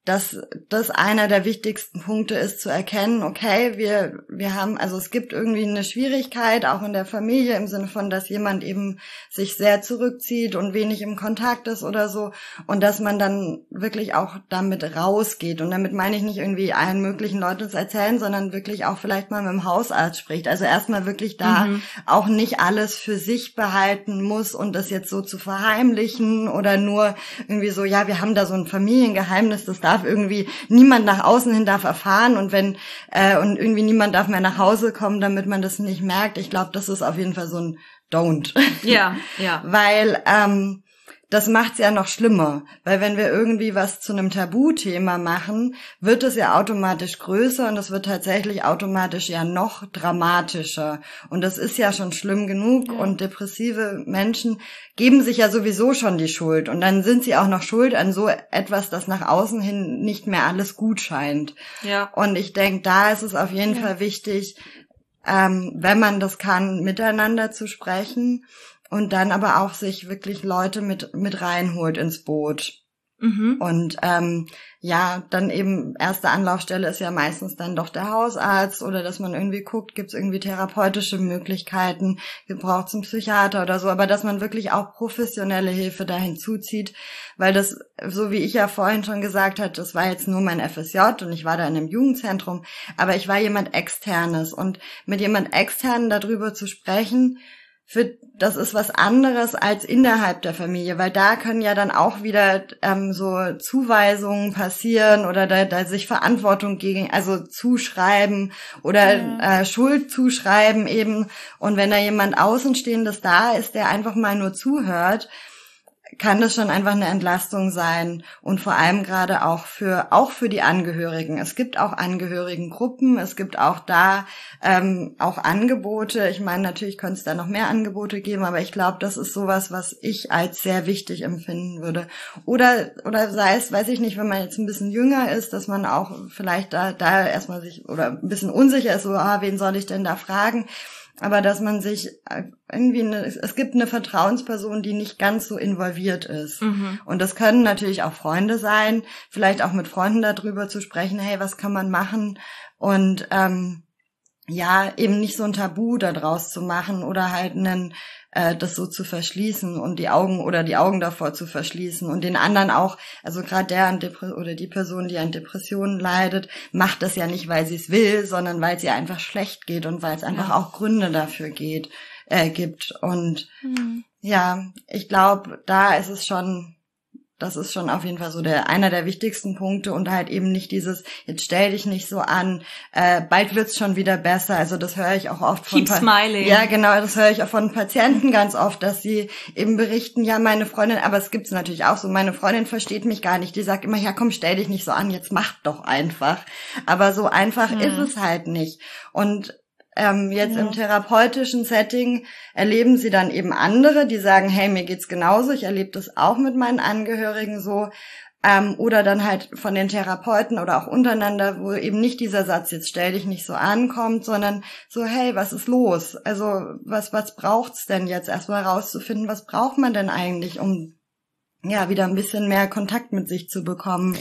dass das einer der wichtigsten Punkte ist, zu erkennen, okay, wir wir haben, also es gibt irgendwie eine Schwierigkeit, auch in der Familie, im Sinne von, dass jemand eben sich sehr zurückzieht und wenig im Kontakt ist oder so, und dass man dann wirklich auch damit rausgeht. Und damit meine ich nicht irgendwie allen möglichen Leuten das erzählen, sondern wirklich auch vielleicht mal mit dem Hausarzt spricht. Also erstmal wirklich da mhm. auch nicht alles für sich behalten muss und das jetzt so zu verheimlichen oder nur irgendwie so, ja, wir haben da so ein Familiengeheimnis, das darf irgendwie niemand nach außen hin darf erfahren, und wenn äh, und irgendwie niemand darf mehr nach Hause kommen, damit man das nicht merkt. Ich glaube, das ist auf jeden Fall so ein Don't. Ja, ja. Weil ähm, das macht's ja noch schlimmer, weil wenn wir irgendwie was zu einem Tabuthema machen, wird es ja automatisch größer und es wird tatsächlich automatisch ja noch dramatischer. Und das ist ja schon schlimm genug, ja. Und depressive Menschen geben sich ja sowieso schon die Schuld. Und dann sind sie auch noch schuld an so etwas, das nach außen hin nicht mehr alles gut scheint. Ja. Und ich denke, da ist es auf jeden ja. Fall wichtig, ähm, wenn man das kann, miteinander zu sprechen. Und dann aber auch sich wirklich Leute mit mit reinholt ins Boot. Mhm. Und ähm, ja, dann eben erste Anlaufstelle ist ja meistens dann doch der Hausarzt, oder dass man irgendwie guckt, gibt es irgendwie therapeutische Möglichkeiten, braucht es einen Psychiater oder so, aber dass man wirklich auch professionelle Hilfe da hinzuzieht, weil das, so wie ich ja vorhin schon gesagt hatte, das war jetzt nur mein F S J und ich war da in einem Jugendzentrum, aber ich war jemand Externes, und mit jemand Externen darüber zu sprechen, für, das ist was anderes als innerhalb der Familie, weil da können ja dann auch wieder ähm, so Zuweisungen passieren oder da, da sich Verantwortung gegen, also zuschreiben oder ja. äh, Schuld zuschreiben eben. Und wenn da jemand Außenstehendes da ist, der einfach mal nur zuhört, kann das schon einfach eine Entlastung sein, und vor allem gerade auch für auch für die Angehörigen. Es gibt auch Angehörigengruppen, es gibt auch da ähm, auch Angebote. Ich meine, natürlich könnte es da noch mehr Angebote geben, aber ich glaube, das ist sowas, was ich als sehr wichtig empfinden würde. Oder oder sei es, weiß ich nicht, wenn man jetzt ein bisschen jünger ist, dass man auch vielleicht da da erstmal sich oder ein bisschen unsicher ist, so, ah, wen soll ich denn da fragen? Aber dass man sich irgendwie, eine, es gibt eine Vertrauensperson, die nicht ganz so involviert ist. Mhm. Und das können natürlich auch Freunde sein, vielleicht auch mit Freunden darüber zu sprechen, hey, was kann man machen? Und ähm, ja, eben nicht so ein Tabu da draus zu machen oder halt einen, äh, das so zu verschließen und die Augen oder die Augen davor zu verschließen und den anderen auch, also gerade der an Depre- oder die Person, die an Depressionen leidet, macht das ja nicht, weil sie es will, sondern weil es ihr einfach schlecht geht und weil es einfach ja. auch Gründe dafür geht, äh, gibt. Und mhm. ja, ich glaube, da ist es schon, das ist schon auf jeden Fall so der einer der wichtigsten Punkte, und halt eben nicht dieses, jetzt stell dich nicht so an, äh, bald wird's schon wieder besser. Also das höre ich auch oft von Keep pa- smiling. Ja, genau, das höre ich auch von Patienten ganz oft, dass sie eben berichten, ja, meine Freundin, aber es gibt's natürlich auch so, meine Freundin versteht mich gar nicht, die sagt immer, ja komm, stell dich nicht so an, jetzt mach doch einfach. Aber so einfach hm. ist es halt nicht. Und Ähm, jetzt ja. im therapeutischen Setting erleben sie dann eben andere, die sagen, hey, mir geht's genauso, ich erlebe das auch mit meinen Angehörigen so, ähm, oder dann halt von den Therapeuten oder auch untereinander, wo eben nicht dieser Satz, jetzt stell dich nicht so an, kommt, sondern so, hey, was ist los? Also was was braucht's denn jetzt, erstmal rauszufinden, was braucht man denn eigentlich, um ja wieder ein bisschen mehr Kontakt mit sich zu bekommen?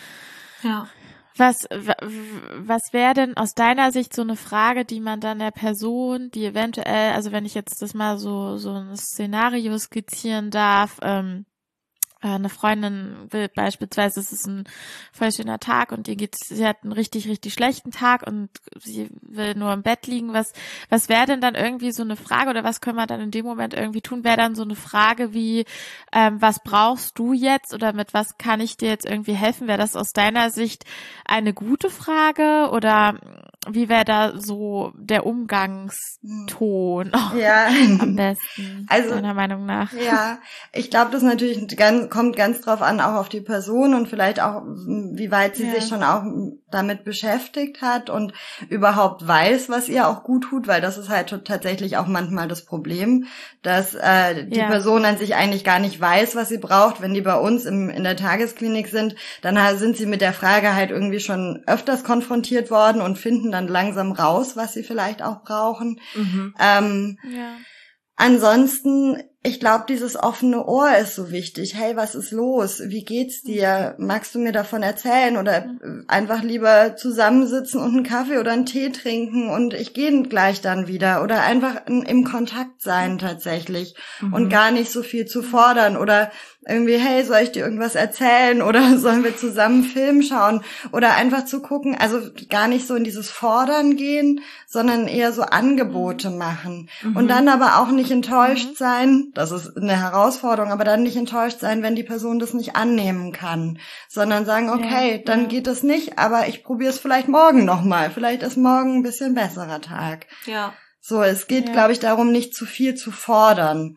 Ja. Was, was wäre denn aus deiner Sicht so eine Frage, die man dann der Person, die eventuell, also wenn ich jetzt das mal so, so ein Szenario skizzieren darf, ähm, eine Freundin will beispielsweise, es ist ein voll schöner Tag und ihr geht's, sie hat einen richtig, richtig schlechten Tag und sie will nur im Bett liegen. Was, was wäre denn dann irgendwie so eine Frage, oder was können wir dann in dem Moment irgendwie tun? Wäre dann so eine Frage wie, ähm, was brauchst du jetzt, oder mit was kann ich dir jetzt irgendwie helfen? Wäre das aus deiner Sicht eine gute Frage, oder wie wäre da so der Umgangston ja. am besten, also, deiner Meinung nach? Ja, ich glaube, das natürlich ganz, kommt ganz drauf an, auch auf die Person und vielleicht auch, wie weit sie ja. sich schon auch damit beschäftigt hat und überhaupt weiß, was ihr auch gut tut, weil das ist halt tatsächlich auch manchmal das Problem, dass äh, die ja. Person an sich eigentlich gar nicht weiß, was sie braucht. Wenn die bei uns im, in der Tagesklinik sind, dann sind sie mit der Frage halt irgendwie schon öfters konfrontiert worden und finden dann langsam raus, was sie vielleicht auch brauchen. Mhm. Ähm, ja. Ansonsten ich glaube, dieses offene Ohr ist so wichtig. Hey, was ist los? Wie geht's dir? Magst du mir davon erzählen? Oder einfach lieber zusammensitzen und einen Kaffee oder einen Tee trinken und ich gehe gleich dann wieder. Oder einfach im Kontakt sein tatsächlich mhm. und gar nicht so viel zu fordern. Oder irgendwie, hey, soll ich dir irgendwas erzählen? Oder sollen wir zusammen einen Film schauen? Oder einfach zu gucken, also gar nicht so in dieses Fordern gehen, sondern eher so Angebote machen. Mhm. Und dann aber auch nicht enttäuscht mhm. sein. Das ist eine Herausforderung, aber dann nicht enttäuscht sein, wenn die Person das nicht annehmen kann, sondern sagen, okay, ja, dann ja. geht es nicht, aber ich probiere es vielleicht morgen nochmal. Vielleicht ist morgen ein bisschen besserer Tag. Ja. So, es geht, ja. glaube ich, darum, nicht zu viel zu fordern.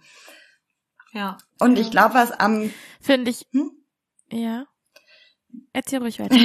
Ja. Und ja. ich glaube, was am... Finde ich... Hm? Ja. Erzähl ruhig weiter.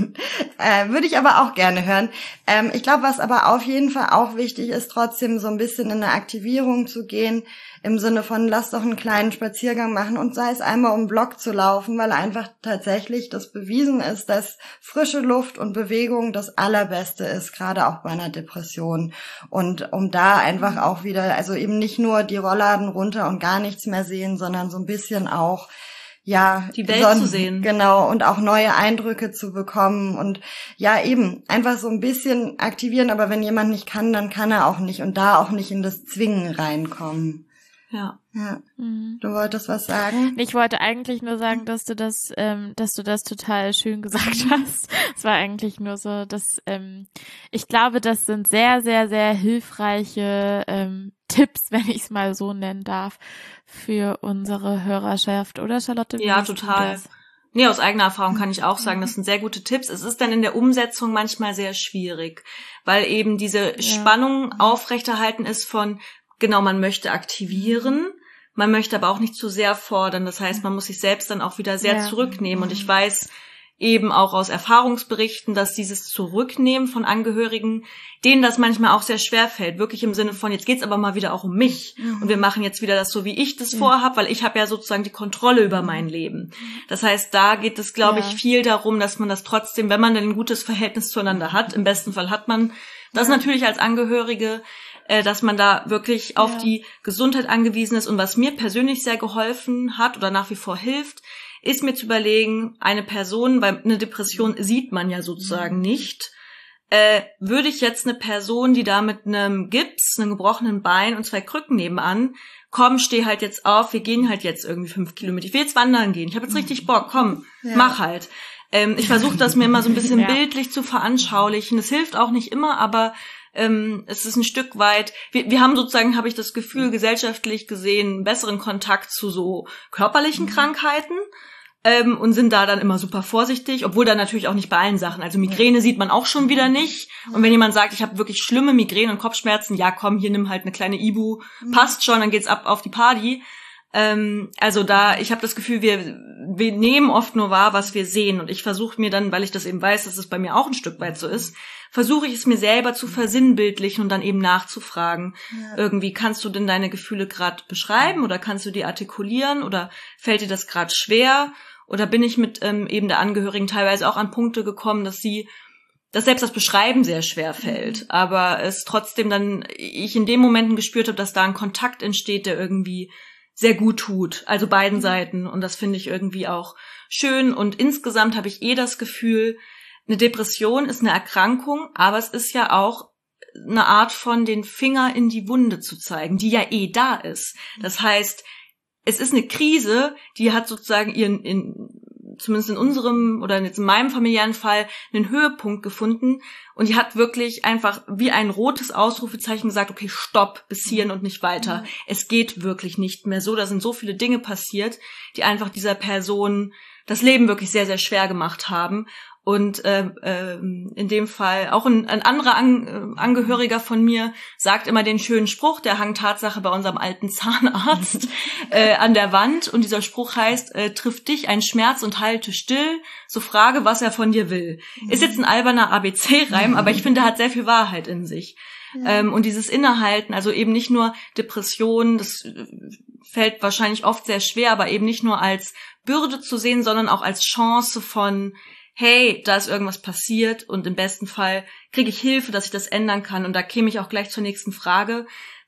äh, würde ich aber auch gerne hören. Ähm, ich glaube, was aber auf jeden Fall auch wichtig ist, trotzdem so ein bisschen in eine Aktivierung zu gehen, im Sinne von, lass doch einen kleinen Spaziergang machen und sei es einmal um den Block zu laufen, weil einfach tatsächlich das bewiesen ist, dass frische Luft und Bewegung das Allerbeste ist, gerade auch bei einer Depression. Und um da einfach auch wieder, also eben nicht nur die Rollladen runter und gar nichts mehr sehen, sondern so ein bisschen auch ja, die Welt Son- zu sehen. Genau, und auch neue Eindrücke zu bekommen und ja, eben, einfach so ein bisschen aktivieren, aber wenn jemand nicht kann, dann kann er auch nicht und da auch nicht in das Zwingen reinkommen. Ja. Ja. Mhm. Du wolltest was sagen? Ich wollte eigentlich nur sagen, dass du das, ähm, dass du das total schön gesagt hast. Es war eigentlich nur so, dass ähm, ich glaube, das sind sehr, sehr, sehr hilfreiche ähm, Tipps, wenn ich es mal so nennen darf, für unsere Hörerschaft, oder Charlotte? Ja, total. Nee, aus eigener Erfahrung kann ich auch sagen, das sind sehr gute Tipps. Es ist dann in der Umsetzung manchmal sehr schwierig, weil eben diese ja. Spannung aufrechterhalten ist von, genau, man möchte aktivieren, man möchte aber auch nicht zu sehr fordern. Das heißt, man muss sich selbst dann auch wieder sehr ja. zurücknehmen. Und ich weiß eben auch aus Erfahrungsberichten, dass dieses Zurücknehmen von Angehörigen, denen das manchmal auch sehr schwer fällt. Wirklich im Sinne von, jetzt geht's aber mal wieder auch um mich. Mhm. Und wir machen jetzt wieder das so, wie ich das ja. vorhab, weil ich habe ja sozusagen die Kontrolle über mein Leben. Das heißt, da geht es, glaube ja. ich, viel darum, dass man das trotzdem, wenn man dann ein gutes Verhältnis zueinander hat, im besten Fall hat man das ja. natürlich als Angehörige, dass man da wirklich auf ja. die Gesundheit angewiesen ist. Und was mir persönlich sehr geholfen hat oder nach wie vor hilft, ist mir zu überlegen, eine Person, weil eine Depression sieht man ja sozusagen nicht, äh, würde ich jetzt eine Person, die da mit einem Gips, einem gebrochenen Bein und zwei Krücken nebenan, komm, steh halt jetzt auf, wir gehen halt jetzt irgendwie fünf Kilometer, ich will jetzt wandern gehen, ich habe jetzt richtig Bock, komm, ja. mach halt. Ähm, ich versuche das mir immer so ein bisschen ja. bildlich zu veranschaulichen. Es hilft auch nicht immer, aber ähm, es ist ein Stück weit, wir, wir haben sozusagen, habe ich das Gefühl, gesellschaftlich gesehen, einen besseren Kontakt zu so körperlichen mhm. Krankheiten. Ähm, und sind da dann immer super vorsichtig, obwohl dann natürlich auch nicht bei allen Sachen. Also Migräne sieht man auch schon wieder nicht. Und wenn jemand sagt, ich habe wirklich schlimme Migräne und Kopfschmerzen, ja komm, hier nimm halt eine kleine Ibu, passt schon, dann geht's ab auf die Party. Ähm, also da, ich habe das Gefühl, wir, wir nehmen oft nur wahr, was wir sehen. Und ich versuche mir dann, weil ich das eben weiß, dass es bei mir auch ein Stück weit so ist, versuche ich es mir selber zu versinnbildlichen und dann eben nachzufragen. Ja. Irgendwie, kannst du denn deine Gefühle gerade beschreiben oder kannst du die artikulieren oder fällt dir das gerade schwer? Oder bin ich mit ähm, eben der Angehörigen teilweise auch an Punkte gekommen, dass sie, dass selbst das Beschreiben sehr schwer fällt, mhm. aber es trotzdem dann, ich in dem Momenten gespürt habe, dass da ein Kontakt entsteht, der irgendwie sehr gut tut, also beiden mhm. Seiten. Und das finde ich irgendwie auch schön. Und insgesamt habe ich eh das Gefühl, eine Depression ist eine Erkrankung, aber es ist ja auch eine Art von den Finger in die Wunde zu zeigen, die ja eh da ist. Das heißt, es ist eine Krise, die hat sozusagen ihren, in, zumindest in unserem oder jetzt in meinem familiären Fall, einen Höhepunkt gefunden und die hat wirklich einfach wie ein rotes Ausrufezeichen gesagt, okay, stopp, bis hierhin und nicht weiter. Mhm. Es geht wirklich nicht mehr so, da sind so viele Dinge passiert, die einfach dieser Person das Leben wirklich sehr, sehr schwer gemacht haben. Und äh, äh, in dem Fall auch ein, ein anderer An- äh, Angehöriger von mir sagt immer den schönen Spruch, der hang Tatsache bei unserem alten Zahnarzt äh, an der Wand. Und dieser Spruch heißt, äh, trifft dich ein Schmerz und halte still, so frage, was er von dir will. Ist jetzt ein alberner A B C-Reim, aber ich finde, er hat sehr viel Wahrheit in sich. Ja. Ähm, und dieses Innehalten, also eben nicht nur Depressionen, das fällt wahrscheinlich oft sehr schwer, aber eben nicht nur als Bürde zu sehen, sondern auch als Chance von, hey, da ist irgendwas passiert und im besten Fall kriege ich Hilfe, dass ich das ändern kann. Und da käme ich auch gleich zur nächsten Frage.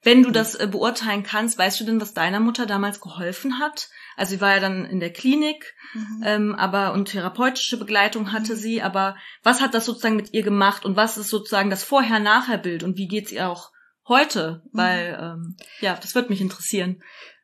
Wenn du das äh, beurteilen kannst, weißt du denn, was deiner Mutter damals geholfen hat? Also sie war ja dann in der Klinik, mhm. ähm, aber und therapeutische Begleitung hatte mhm. sie, aber was hat das sozusagen mit ihr gemacht und was ist sozusagen das Vorher-Nachher-Bild und wie geht's ihr auch heute? Mhm. Weil, ähm, ja, das würde mich interessieren.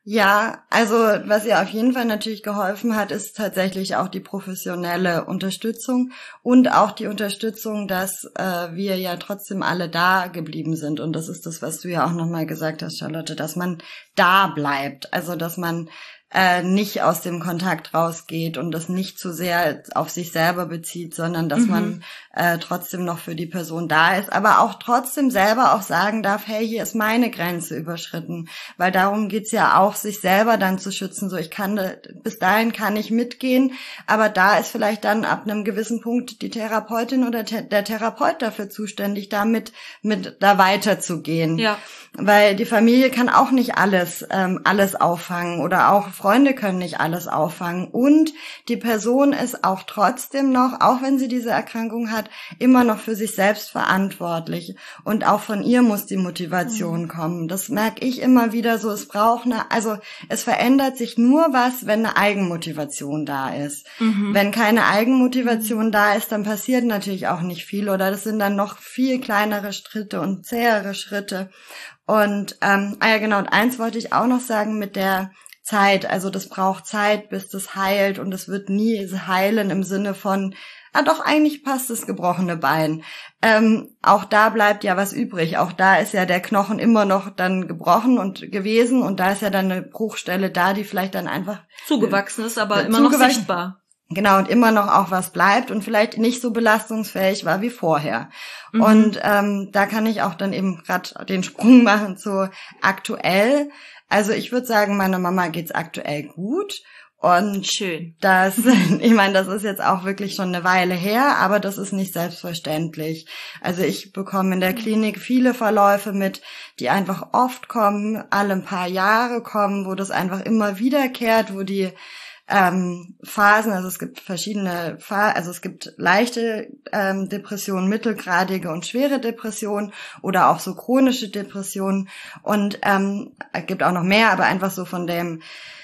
Ja, also was ihr auf jeden Fall natürlich geholfen hat, ist tatsächlich auch die professionelle Unterstützung und auch die Unterstützung, dass äh, wir ja trotzdem alle da geblieben sind. Und das ist das, was du ja auch nochmal gesagt hast, Charlotte, dass man da bleibt. Also dass man äh, nicht aus dem Kontakt rausgeht und das nicht zu sehr auf sich selber bezieht, sondern dass mhm. man äh, trotzdem noch für die Person da ist, aber auch trotzdem selber auch sagen darf, hey, hier ist meine Grenze überschritten, weil darum geht's ja auch, sich selber dann zu schützen, so ich kann, bis dahin kann ich mitgehen, aber da ist vielleicht dann ab einem gewissen Punkt die Therapeutin oder te- der Therapeut dafür zuständig, damit mit da weiterzugehen. Ja. Weil die Familie kann auch nicht alles, ähm, alles auffangen oder auch Freunde können nicht alles auffangen und die Person ist auch trotzdem noch, auch wenn sie diese Erkrankung hat, immer noch für sich selbst verantwortlich und auch von ihr muss die Motivation mhm. kommen. Das merke ich immer wieder so, es braucht eine, also es verändert sich nur was, wenn eine Eigenmotivation da ist. Mhm. Wenn keine Eigenmotivation mhm. da ist, dann passiert natürlich auch nicht viel oder das sind dann noch viel kleinere Schritte und zähere Schritte. Und ähm, ah ja genau, und eins wollte ich auch noch sagen mit der Zeit, also das braucht Zeit, bis das heilt und es wird nie heilen im Sinne von, ah doch, eigentlich passt das gebrochene Bein. Ähm, auch da bleibt ja was übrig, auch da ist ja der Knochen immer noch dann gebrochen und gewesen und da ist ja dann eine Bruchstelle da, die vielleicht dann einfach zugewachsen ist, aber äh, immer noch sichtbar. Genau, und immer noch auch was bleibt und vielleicht nicht so belastungsfähig war wie vorher. Mhm. Und ähm, da kann ich auch dann eben gerade den Sprung machen zu aktuell. Also ich würde sagen, meiner Mama geht's aktuell gut. Und schön. Das, ich meine, das ist jetzt auch wirklich schon eine Weile her, aber das ist nicht selbstverständlich. Also ich bekomme in der Klinik viele Verläufe mit, die einfach oft kommen, alle ein paar Jahre kommen, wo das einfach immer wiederkehrt, wo die ähm, Phasen, also es gibt verschiedene Phasen, also es gibt leichte ähm, Depressionen, mittelgradige und schwere Depressionen oder auch so chronische Depressionen und ähm, es gibt auch noch mehr, aber einfach so von dem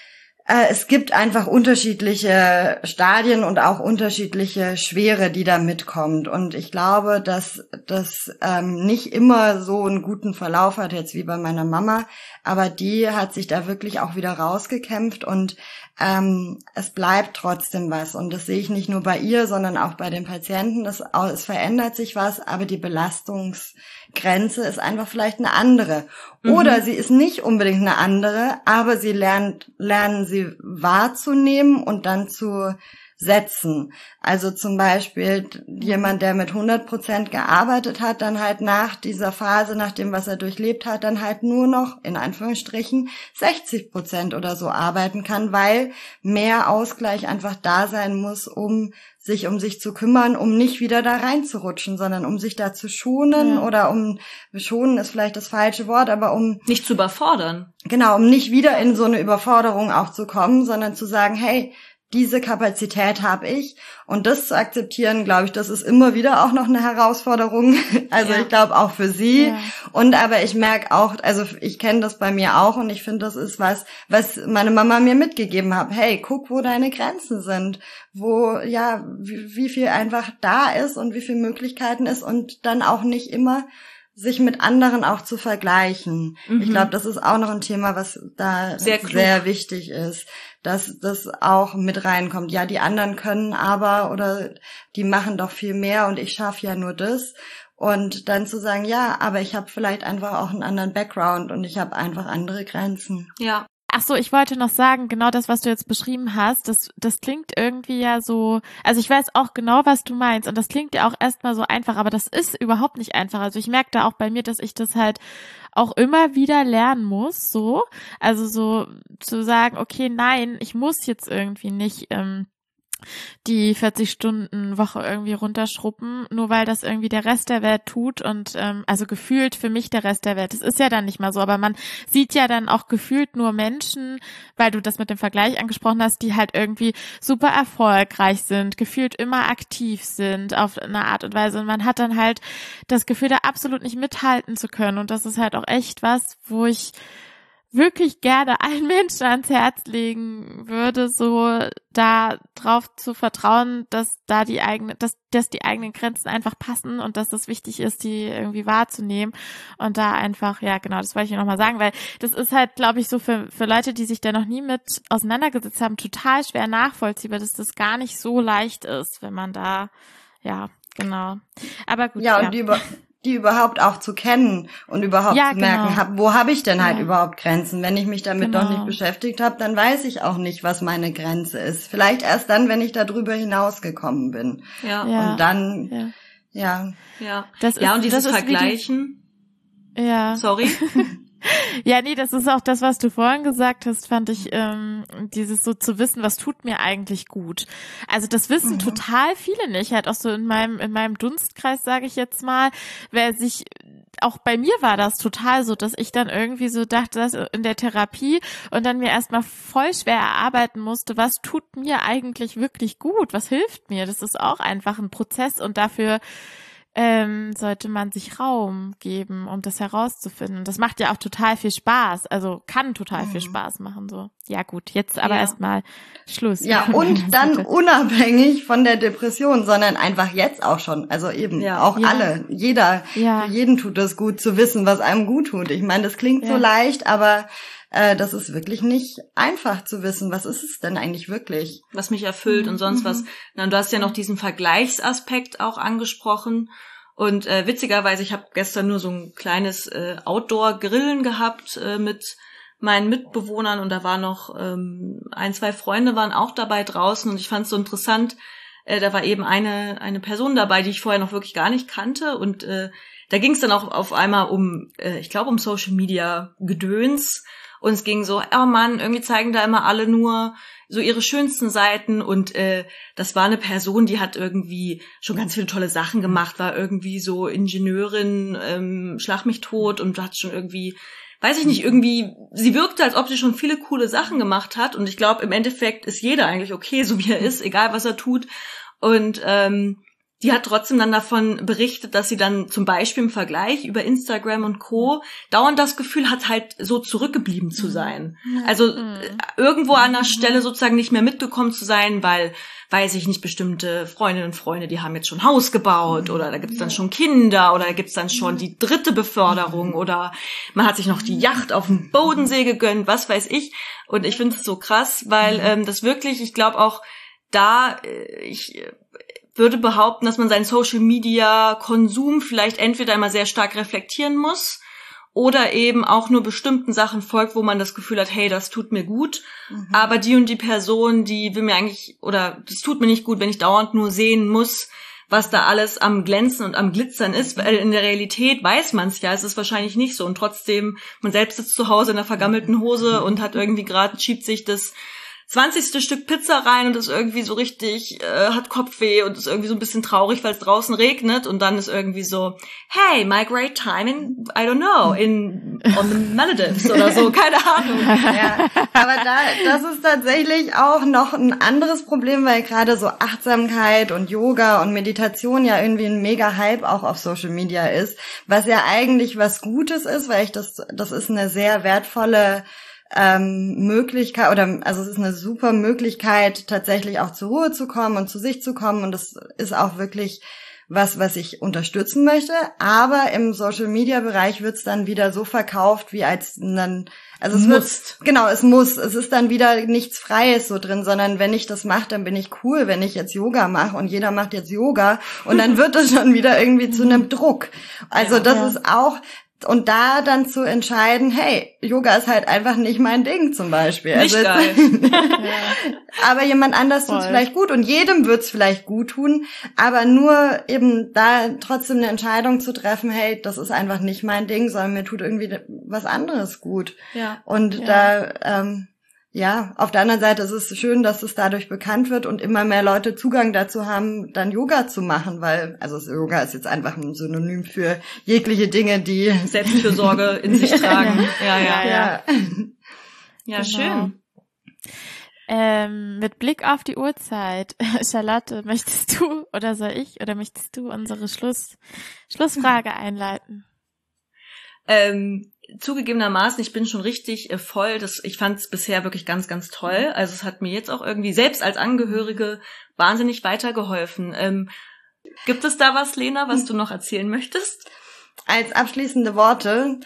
es gibt einfach unterschiedliche Stadien und auch unterschiedliche Schwere, die da mitkommt. Und ich glaube, dass das ähm, nicht immer so einen guten Verlauf hat, jetzt wie bei meiner Mama. Aber die hat sich da wirklich auch wieder rausgekämpft und ähm, es bleibt trotzdem was. Und das sehe ich nicht nur bei ihr, sondern auch bei den Patienten. Das, es verändert sich was, aber die Belastungsgrenze ist einfach vielleicht eine andere. Oder mhm. sie ist nicht unbedingt eine andere, aber sie lernt, lernen sie wahrzunehmen und dann zu setzen. Also zum Beispiel jemand, der mit hundert Prozent gearbeitet hat, dann halt nach dieser Phase, nach dem, was er durchlebt hat, dann halt nur noch, in Anführungsstrichen, sechzig Prozent oder so arbeiten kann, weil mehr Ausgleich einfach da sein muss, um sich um sich zu kümmern, um nicht wieder da reinzurutschen, sondern um sich da zu schonen ja. oder um, schonen ist vielleicht das falsche Wort, aber um nicht zu überfordern. Genau, um nicht wieder in so eine Überforderung auch zu kommen, sondern zu sagen, hey, diese Kapazität habe ich und das zu akzeptieren, glaube ich, das ist immer wieder auch noch eine Herausforderung, also ja. ich glaube auch für sie ja. und aber ich merke auch, also ich kenne das bei mir auch und ich finde, das ist was, was meine Mama mir mitgegeben hat, hey, guck, wo deine Grenzen sind, wo, ja, wie, wie viel einfach da ist und wie viel Möglichkeiten ist und dann auch nicht immer sich mit anderen auch zu vergleichen. Mhm. Ich glaube, das ist auch noch ein Thema, was da sehr, sehr wichtig ist, dass das auch mit reinkommt. Ja, die anderen können aber oder die machen doch viel mehr und ich schaffe ja nur das. Und dann zu sagen, ja, aber ich habe vielleicht einfach auch einen anderen Background und ich habe einfach andere Grenzen. Ja. Ach so, ich wollte noch sagen, genau das, was du jetzt beschrieben hast, das das klingt irgendwie ja so, also ich weiß auch genau, was du meinst und das klingt ja auch erstmal so einfach, aber das ist überhaupt nicht einfach. Also ich merke da auch bei mir, dass ich das halt auch immer wieder lernen muss, so, also so zu sagen, okay, nein, ich muss jetzt irgendwie nicht ähm, die vierzig-Stunden-Woche irgendwie runterschruppen, nur weil das irgendwie der Rest der Welt tut und ähm, also gefühlt für mich der Rest der Welt. Das ist ja dann nicht mal so, aber man sieht ja dann auch gefühlt nur Menschen, weil du das mit dem Vergleich angesprochen hast, die halt irgendwie super erfolgreich sind, gefühlt immer aktiv sind auf eine Art und Weise und man hat dann halt das Gefühl, da absolut nicht mithalten zu können und das ist halt auch echt was, wo ich wirklich gerne allen Menschen ans Herz legen würde, so da drauf zu vertrauen, dass da die eigene, dass, dass die eigenen Grenzen einfach passen und dass es wichtig ist, die irgendwie wahrzunehmen und da einfach, ja genau, das wollte ich hier nochmal sagen, weil das ist halt, glaube ich, so für, für Leute, die sich da noch nie mit auseinandergesetzt haben, total schwer nachvollziehbar, dass das gar nicht so leicht ist, wenn man da, ja, genau. Aber gut. Ja, ja. und die über die überhaupt auch zu kennen und überhaupt ja, zu merken, genau. hab, wo habe ich denn halt ja. überhaupt Grenzen? Wenn ich mich damit genau. noch nicht beschäftigt habe, dann weiß ich auch nicht, was meine Grenze ist. Vielleicht erst dann, wenn ich darüber hinausgekommen bin. Ja. ja. Und dann, ja. ja. Ja, das ist, ja und dieses das ist Vergleichen. Die, ja. Sorry. Ja, nee, das ist auch das, was du vorhin gesagt hast, fand ich, ähm, dieses so zu wissen, was tut mir eigentlich gut. Also das wissen mhm. total viele nicht, halt auch so in meinem in meinem Dunstkreis, sage ich jetzt mal, wer sich, auch bei mir war das total so, dass ich dann irgendwie so dachte, dass in der Therapie und dann mir erstmal voll schwer erarbeiten musste, was tut mir eigentlich wirklich gut, was hilft mir. Das ist auch einfach ein Prozess und dafür ähm, sollte man sich Raum geben, um das herauszufinden. Das macht ja auch total viel Spaß, also kann total mhm. viel Spaß machen. So, ja gut, jetzt aber ja. erstmal Schluss. Ja, und dann unabhängig von der Depression, sondern einfach jetzt auch schon. Also eben ja. auch ja. alle, jeder, ja. für jeden tut es gut zu wissen, was einem gut tut. Ich meine, das klingt ja. so leicht, aber äh, das ist wirklich nicht einfach zu wissen, was ist es denn eigentlich wirklich? Was mich erfüllt mhm. und sonst was. Na, du hast ja noch diesen Vergleichsaspekt auch angesprochen. Und äh, witzigerweise, ich habe gestern nur so ein kleines äh, Outdoor-Grillen gehabt äh, mit meinen Mitbewohnern und da war noch ähm, ein, zwei Freunde waren auch dabei draußen und ich fand es so interessant, äh, da war eben eine eine Person dabei, die ich vorher noch wirklich gar nicht kannte und äh, da ging es dann auch auf einmal um, äh, ich glaube um Social Media Gedöns und es ging so, oh Mann, irgendwie zeigen da immer alle nur so ihre schönsten Seiten und äh, das war eine Person, die hat irgendwie schon ganz viele tolle Sachen gemacht, war irgendwie so Ingenieurin, ähm, schlag mich tot und hat schon irgendwie, weiß ich nicht, irgendwie, sie wirkte, als ob sie schon viele coole Sachen gemacht hat und ich glaube, im Endeffekt ist jeder eigentlich okay, so wie er ist, egal was er tut und ähm, die hat trotzdem dann davon berichtet, dass sie dann zum Beispiel im Vergleich über Instagram und Co. dauernd das Gefühl hat, halt so zurückgeblieben zu sein. Also mhm. irgendwo an der Stelle sozusagen nicht mehr mitgekommen zu sein, weil, weiß ich nicht, bestimmte Freundinnen und Freunde, die haben jetzt schon Haus gebaut oder da gibt's dann schon Kinder oder da gibt's dann schon die dritte Beförderung oder man hat sich noch die Yacht auf dem Bodensee gegönnt, was weiß ich. Und ich finde es so krass, weil ähm, das wirklich, ich glaube auch da, äh, ich würde behaupten, dass man seinen Social-Media-Konsum vielleicht entweder immer sehr stark reflektieren muss oder eben auch nur bestimmten Sachen folgt, wo man das Gefühl hat, hey, das tut mir gut, mhm. aber die und die Person, die will mir eigentlich, oder das tut mir nicht gut, wenn ich dauernd nur sehen muss, was da alles am Glänzen und am Glitzern ist, weil in der Realität weiß man es ja, es ist wahrscheinlich nicht so und trotzdem, man selbst sitzt zu Hause in einer vergammelten Hose und hat irgendwie gerade, schiebt sich das zwanzigste Stück Pizza rein und ist irgendwie so richtig, äh, hat Kopfweh und ist irgendwie so ein bisschen traurig, weil es draußen regnet und dann ist irgendwie so, hey, my great time in, I don't know, in, on the Maldives oder so, keine Ahnung. Ja, aber da, das ist tatsächlich auch noch ein anderes Problem, weil gerade so Achtsamkeit und Yoga und Meditation ja irgendwie ein mega Hype auch auf Social Media ist, was ja eigentlich was Gutes ist, weil ich das, das ist eine sehr wertvolle ähm, Möglichkeit, oder also es ist eine super Möglichkeit, tatsächlich auch zur Ruhe zu kommen und zu sich zu kommen und das ist auch wirklich was, was ich unterstützen möchte, aber im Social-Media-Bereich wird's dann wieder so verkauft, wie als dann, also es wird, genau, es muss, es ist dann wieder nichts Freies so drin, sondern wenn ich das mache, dann bin ich cool, wenn ich jetzt Yoga mache und jeder macht jetzt Yoga und dann wird es schon wieder irgendwie zu einem Druck. Also ja, das ja. ist auch, und da dann zu entscheiden, hey, Yoga ist halt einfach nicht mein Ding zum Beispiel. Nicht also geil. Aber jemand anders tut's vielleicht gut und jedem wird's vielleicht gut tun, aber nur eben da trotzdem eine Entscheidung zu treffen, hey, das ist einfach nicht mein Ding, sondern mir tut irgendwie was anderes gut. Ja. Und ja. da, ähm, ja, auf der anderen Seite ist es schön, dass es dadurch bekannt wird und immer mehr Leute Zugang dazu haben, dann Yoga zu machen, weil, also Yoga ist jetzt einfach ein Synonym für jegliche Dinge, die Selbstfürsorge in sich tragen. Ja, ja, ja. Ja, ja, genau. Schön. Ähm, mit Blick auf die Uhrzeit, Charlotte, möchtest du oder soll ich oder möchtest du unsere Schluss, Schlussfrage einleiten? Ähm, zugegebenermaßen, ich bin schon richtig äh, voll. Das, ich fand es bisher wirklich ganz, ganz toll. Also es hat mir jetzt auch irgendwie, selbst als Angehörige, wahnsinnig weitergeholfen. Ähm, gibt es da was, Lena, was du noch erzählen möchtest? Als abschließende Worte,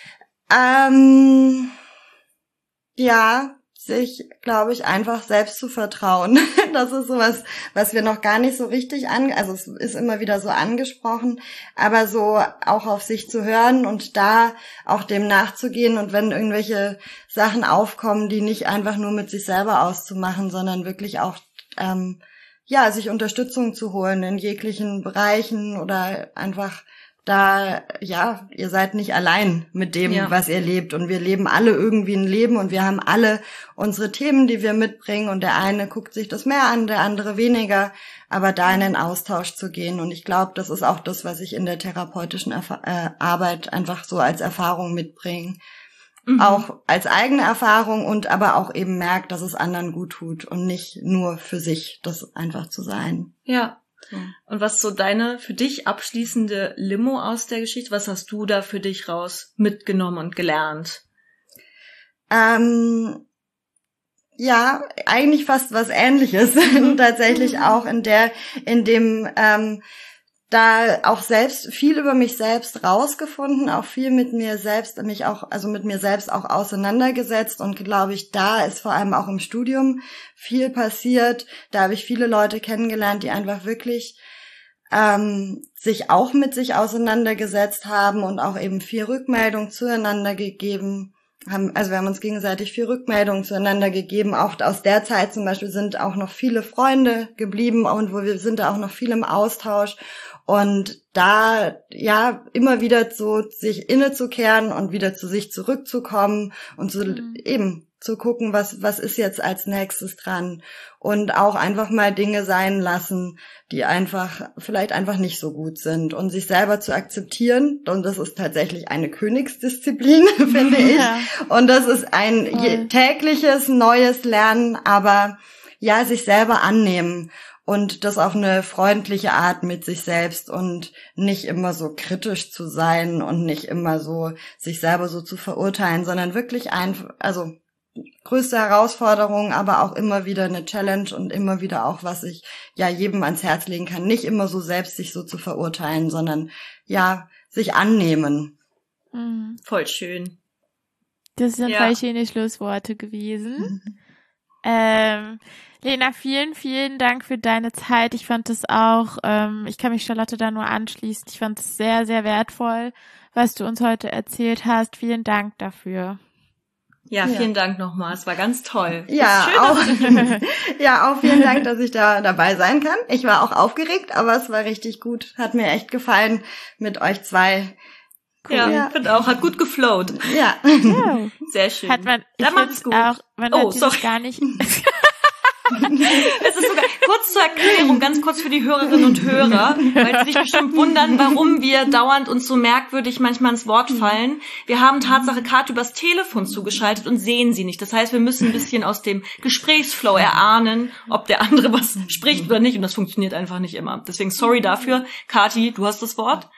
ähm, ja, sich, glaube ich, einfach selbst zu vertrauen. Das ist sowas, was wir noch gar nicht so richtig an, also es ist immer wieder so angesprochen, aber so auch auf sich zu hören und da auch dem nachzugehen und wenn irgendwelche Sachen aufkommen, die nicht einfach nur mit sich selber auszumachen, sondern wirklich auch, ähm, ja, sich Unterstützung zu holen in jeglichen Bereichen oder einfach da, ja, ihr seid nicht allein mit dem, ja. was ihr lebt und wir leben alle irgendwie ein Leben und wir haben alle unsere Themen, die wir mitbringen und der eine guckt sich das mehr an, der andere weniger, aber da in den Austausch zu gehen und ich glaube, das ist auch das, was ich in der therapeutischen Erfa- äh, Arbeit einfach so als Erfahrung mitbringe. Mhm. Auch als eigene Erfahrung und aber auch eben merkt, dass es anderen gut tut und nicht nur für sich, das einfach zu sein. Ja. Und was so deine für dich abschließende Limo aus der Geschichte? Was hast du da für dich raus mitgenommen und gelernt? Ähm, ja, eigentlich fast was Ähnliches. Tatsächlich auch in der, in dem ähm, da auch selbst viel über mich selbst rausgefunden, auch viel mit mir selbst, mich auch, also mit mir selbst auch auseinandergesetzt und glaube ich, da ist vor allem auch im Studium viel passiert. Da habe ich viele Leute kennengelernt, die einfach wirklich ähm, sich auch mit sich auseinandergesetzt haben und auch eben viel Rückmeldung zueinander gegeben haben. Also wir haben uns gegenseitig viel Rückmeldung zueinander gegeben. Auch aus der Zeit zum Beispiel sind auch noch viele Freunde geblieben und wo wir sind da auch noch viel im Austausch. Und da, ja, immer wieder so sich innezukehren und wieder zu sich zurückzukommen und so mhm. eben zu gucken, was, was ist jetzt als nächstes dran. Und auch einfach mal Dinge sein lassen, die einfach, vielleicht einfach nicht so gut sind. Und sich selber zu akzeptieren. Und das ist tatsächlich eine Königsdisziplin, finde ich. Ja. Und das ist ein je, tägliches, neues Lernen, aber ja, sich selber annehmen. Und das auf eine freundliche Art mit sich selbst und nicht immer so kritisch zu sein und nicht immer so sich selber so zu verurteilen, sondern wirklich einfach, also größte Herausforderung, aber auch immer wieder eine Challenge und immer wieder auch, was ich ja jedem ans Herz legen kann. Nicht immer so selbst sich so zu verurteilen, sondern ja, sich annehmen. Mhm. Voll schön. Das sind ja. voll schöne Schlussworte gewesen. Mhm. Ähm, Lena, vielen, vielen Dank für deine Zeit. Ich fand es auch, ähm, ich kann mich Charlotte da nur anschließen. Ich fand es sehr, sehr wertvoll, was du uns heute erzählt hast. Vielen Dank dafür. Ja, vielen ja. Dank nochmal. Es war ganz toll. Ja, schön, auch, ja, auch vielen Dank, dass ich da dabei sein kann. Ich war auch aufgeregt, aber es war richtig gut. Hat mir echt gefallen mit euch zwei. Cool. Ja, ja. Finde auch. Hat gut geflowt. Ja. ja. Sehr schön. Hat man, Dann macht's gut. Auch, man oh, hat sorry. gar nicht... Es ist sogar, kurz zur Erklärung, ganz kurz für die Hörerinnen und Hörer, weil sie sich bestimmt wundern, warum wir dauernd uns so merkwürdig manchmal ins Wort fallen. Wir haben Tatsache Kat übers Telefon zugeschaltet und sehen sie nicht. Das heißt, wir müssen ein bisschen aus dem Gesprächsflow erahnen, ob der andere was spricht oder nicht. Und das funktioniert einfach nicht immer. Deswegen sorry dafür. Kati, du hast das Wort.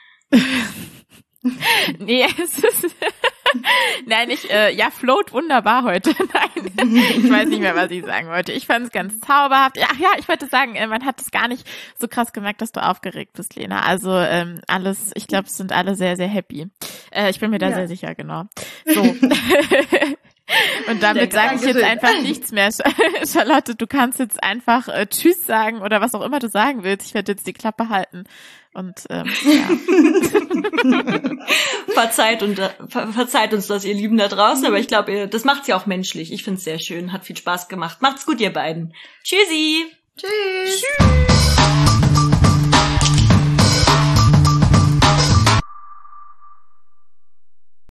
Nee, es ist... Nein, ich, äh, ja, float wunderbar heute. Nein, ich weiß nicht mehr, was ich sagen wollte. Ich fand es ganz zauberhaft. Ja, ja, ich wollte sagen, äh, man hat es gar nicht so krass gemerkt, dass du aufgeregt bist, Lena. Also ähm, alles, ich glaube, es sind alle sehr, sehr happy. Äh, ich bin mir da ja. sehr sicher, genau. So. Und damit sage ich jetzt einfach nichts mehr. Charlotte, du kannst jetzt einfach äh, Tschüss sagen oder was auch immer du sagen willst. Ich werde jetzt die Klappe halten. Und ähm, ja. verzeiht, und, ver- verzeiht uns das, ihr Lieben da draußen, aber ich glaube, das macht's ja auch menschlich. Ich find's sehr schön, hat viel Spaß gemacht. Macht's gut, ihr beiden. Tschüssi. Tschüss. Tschüss.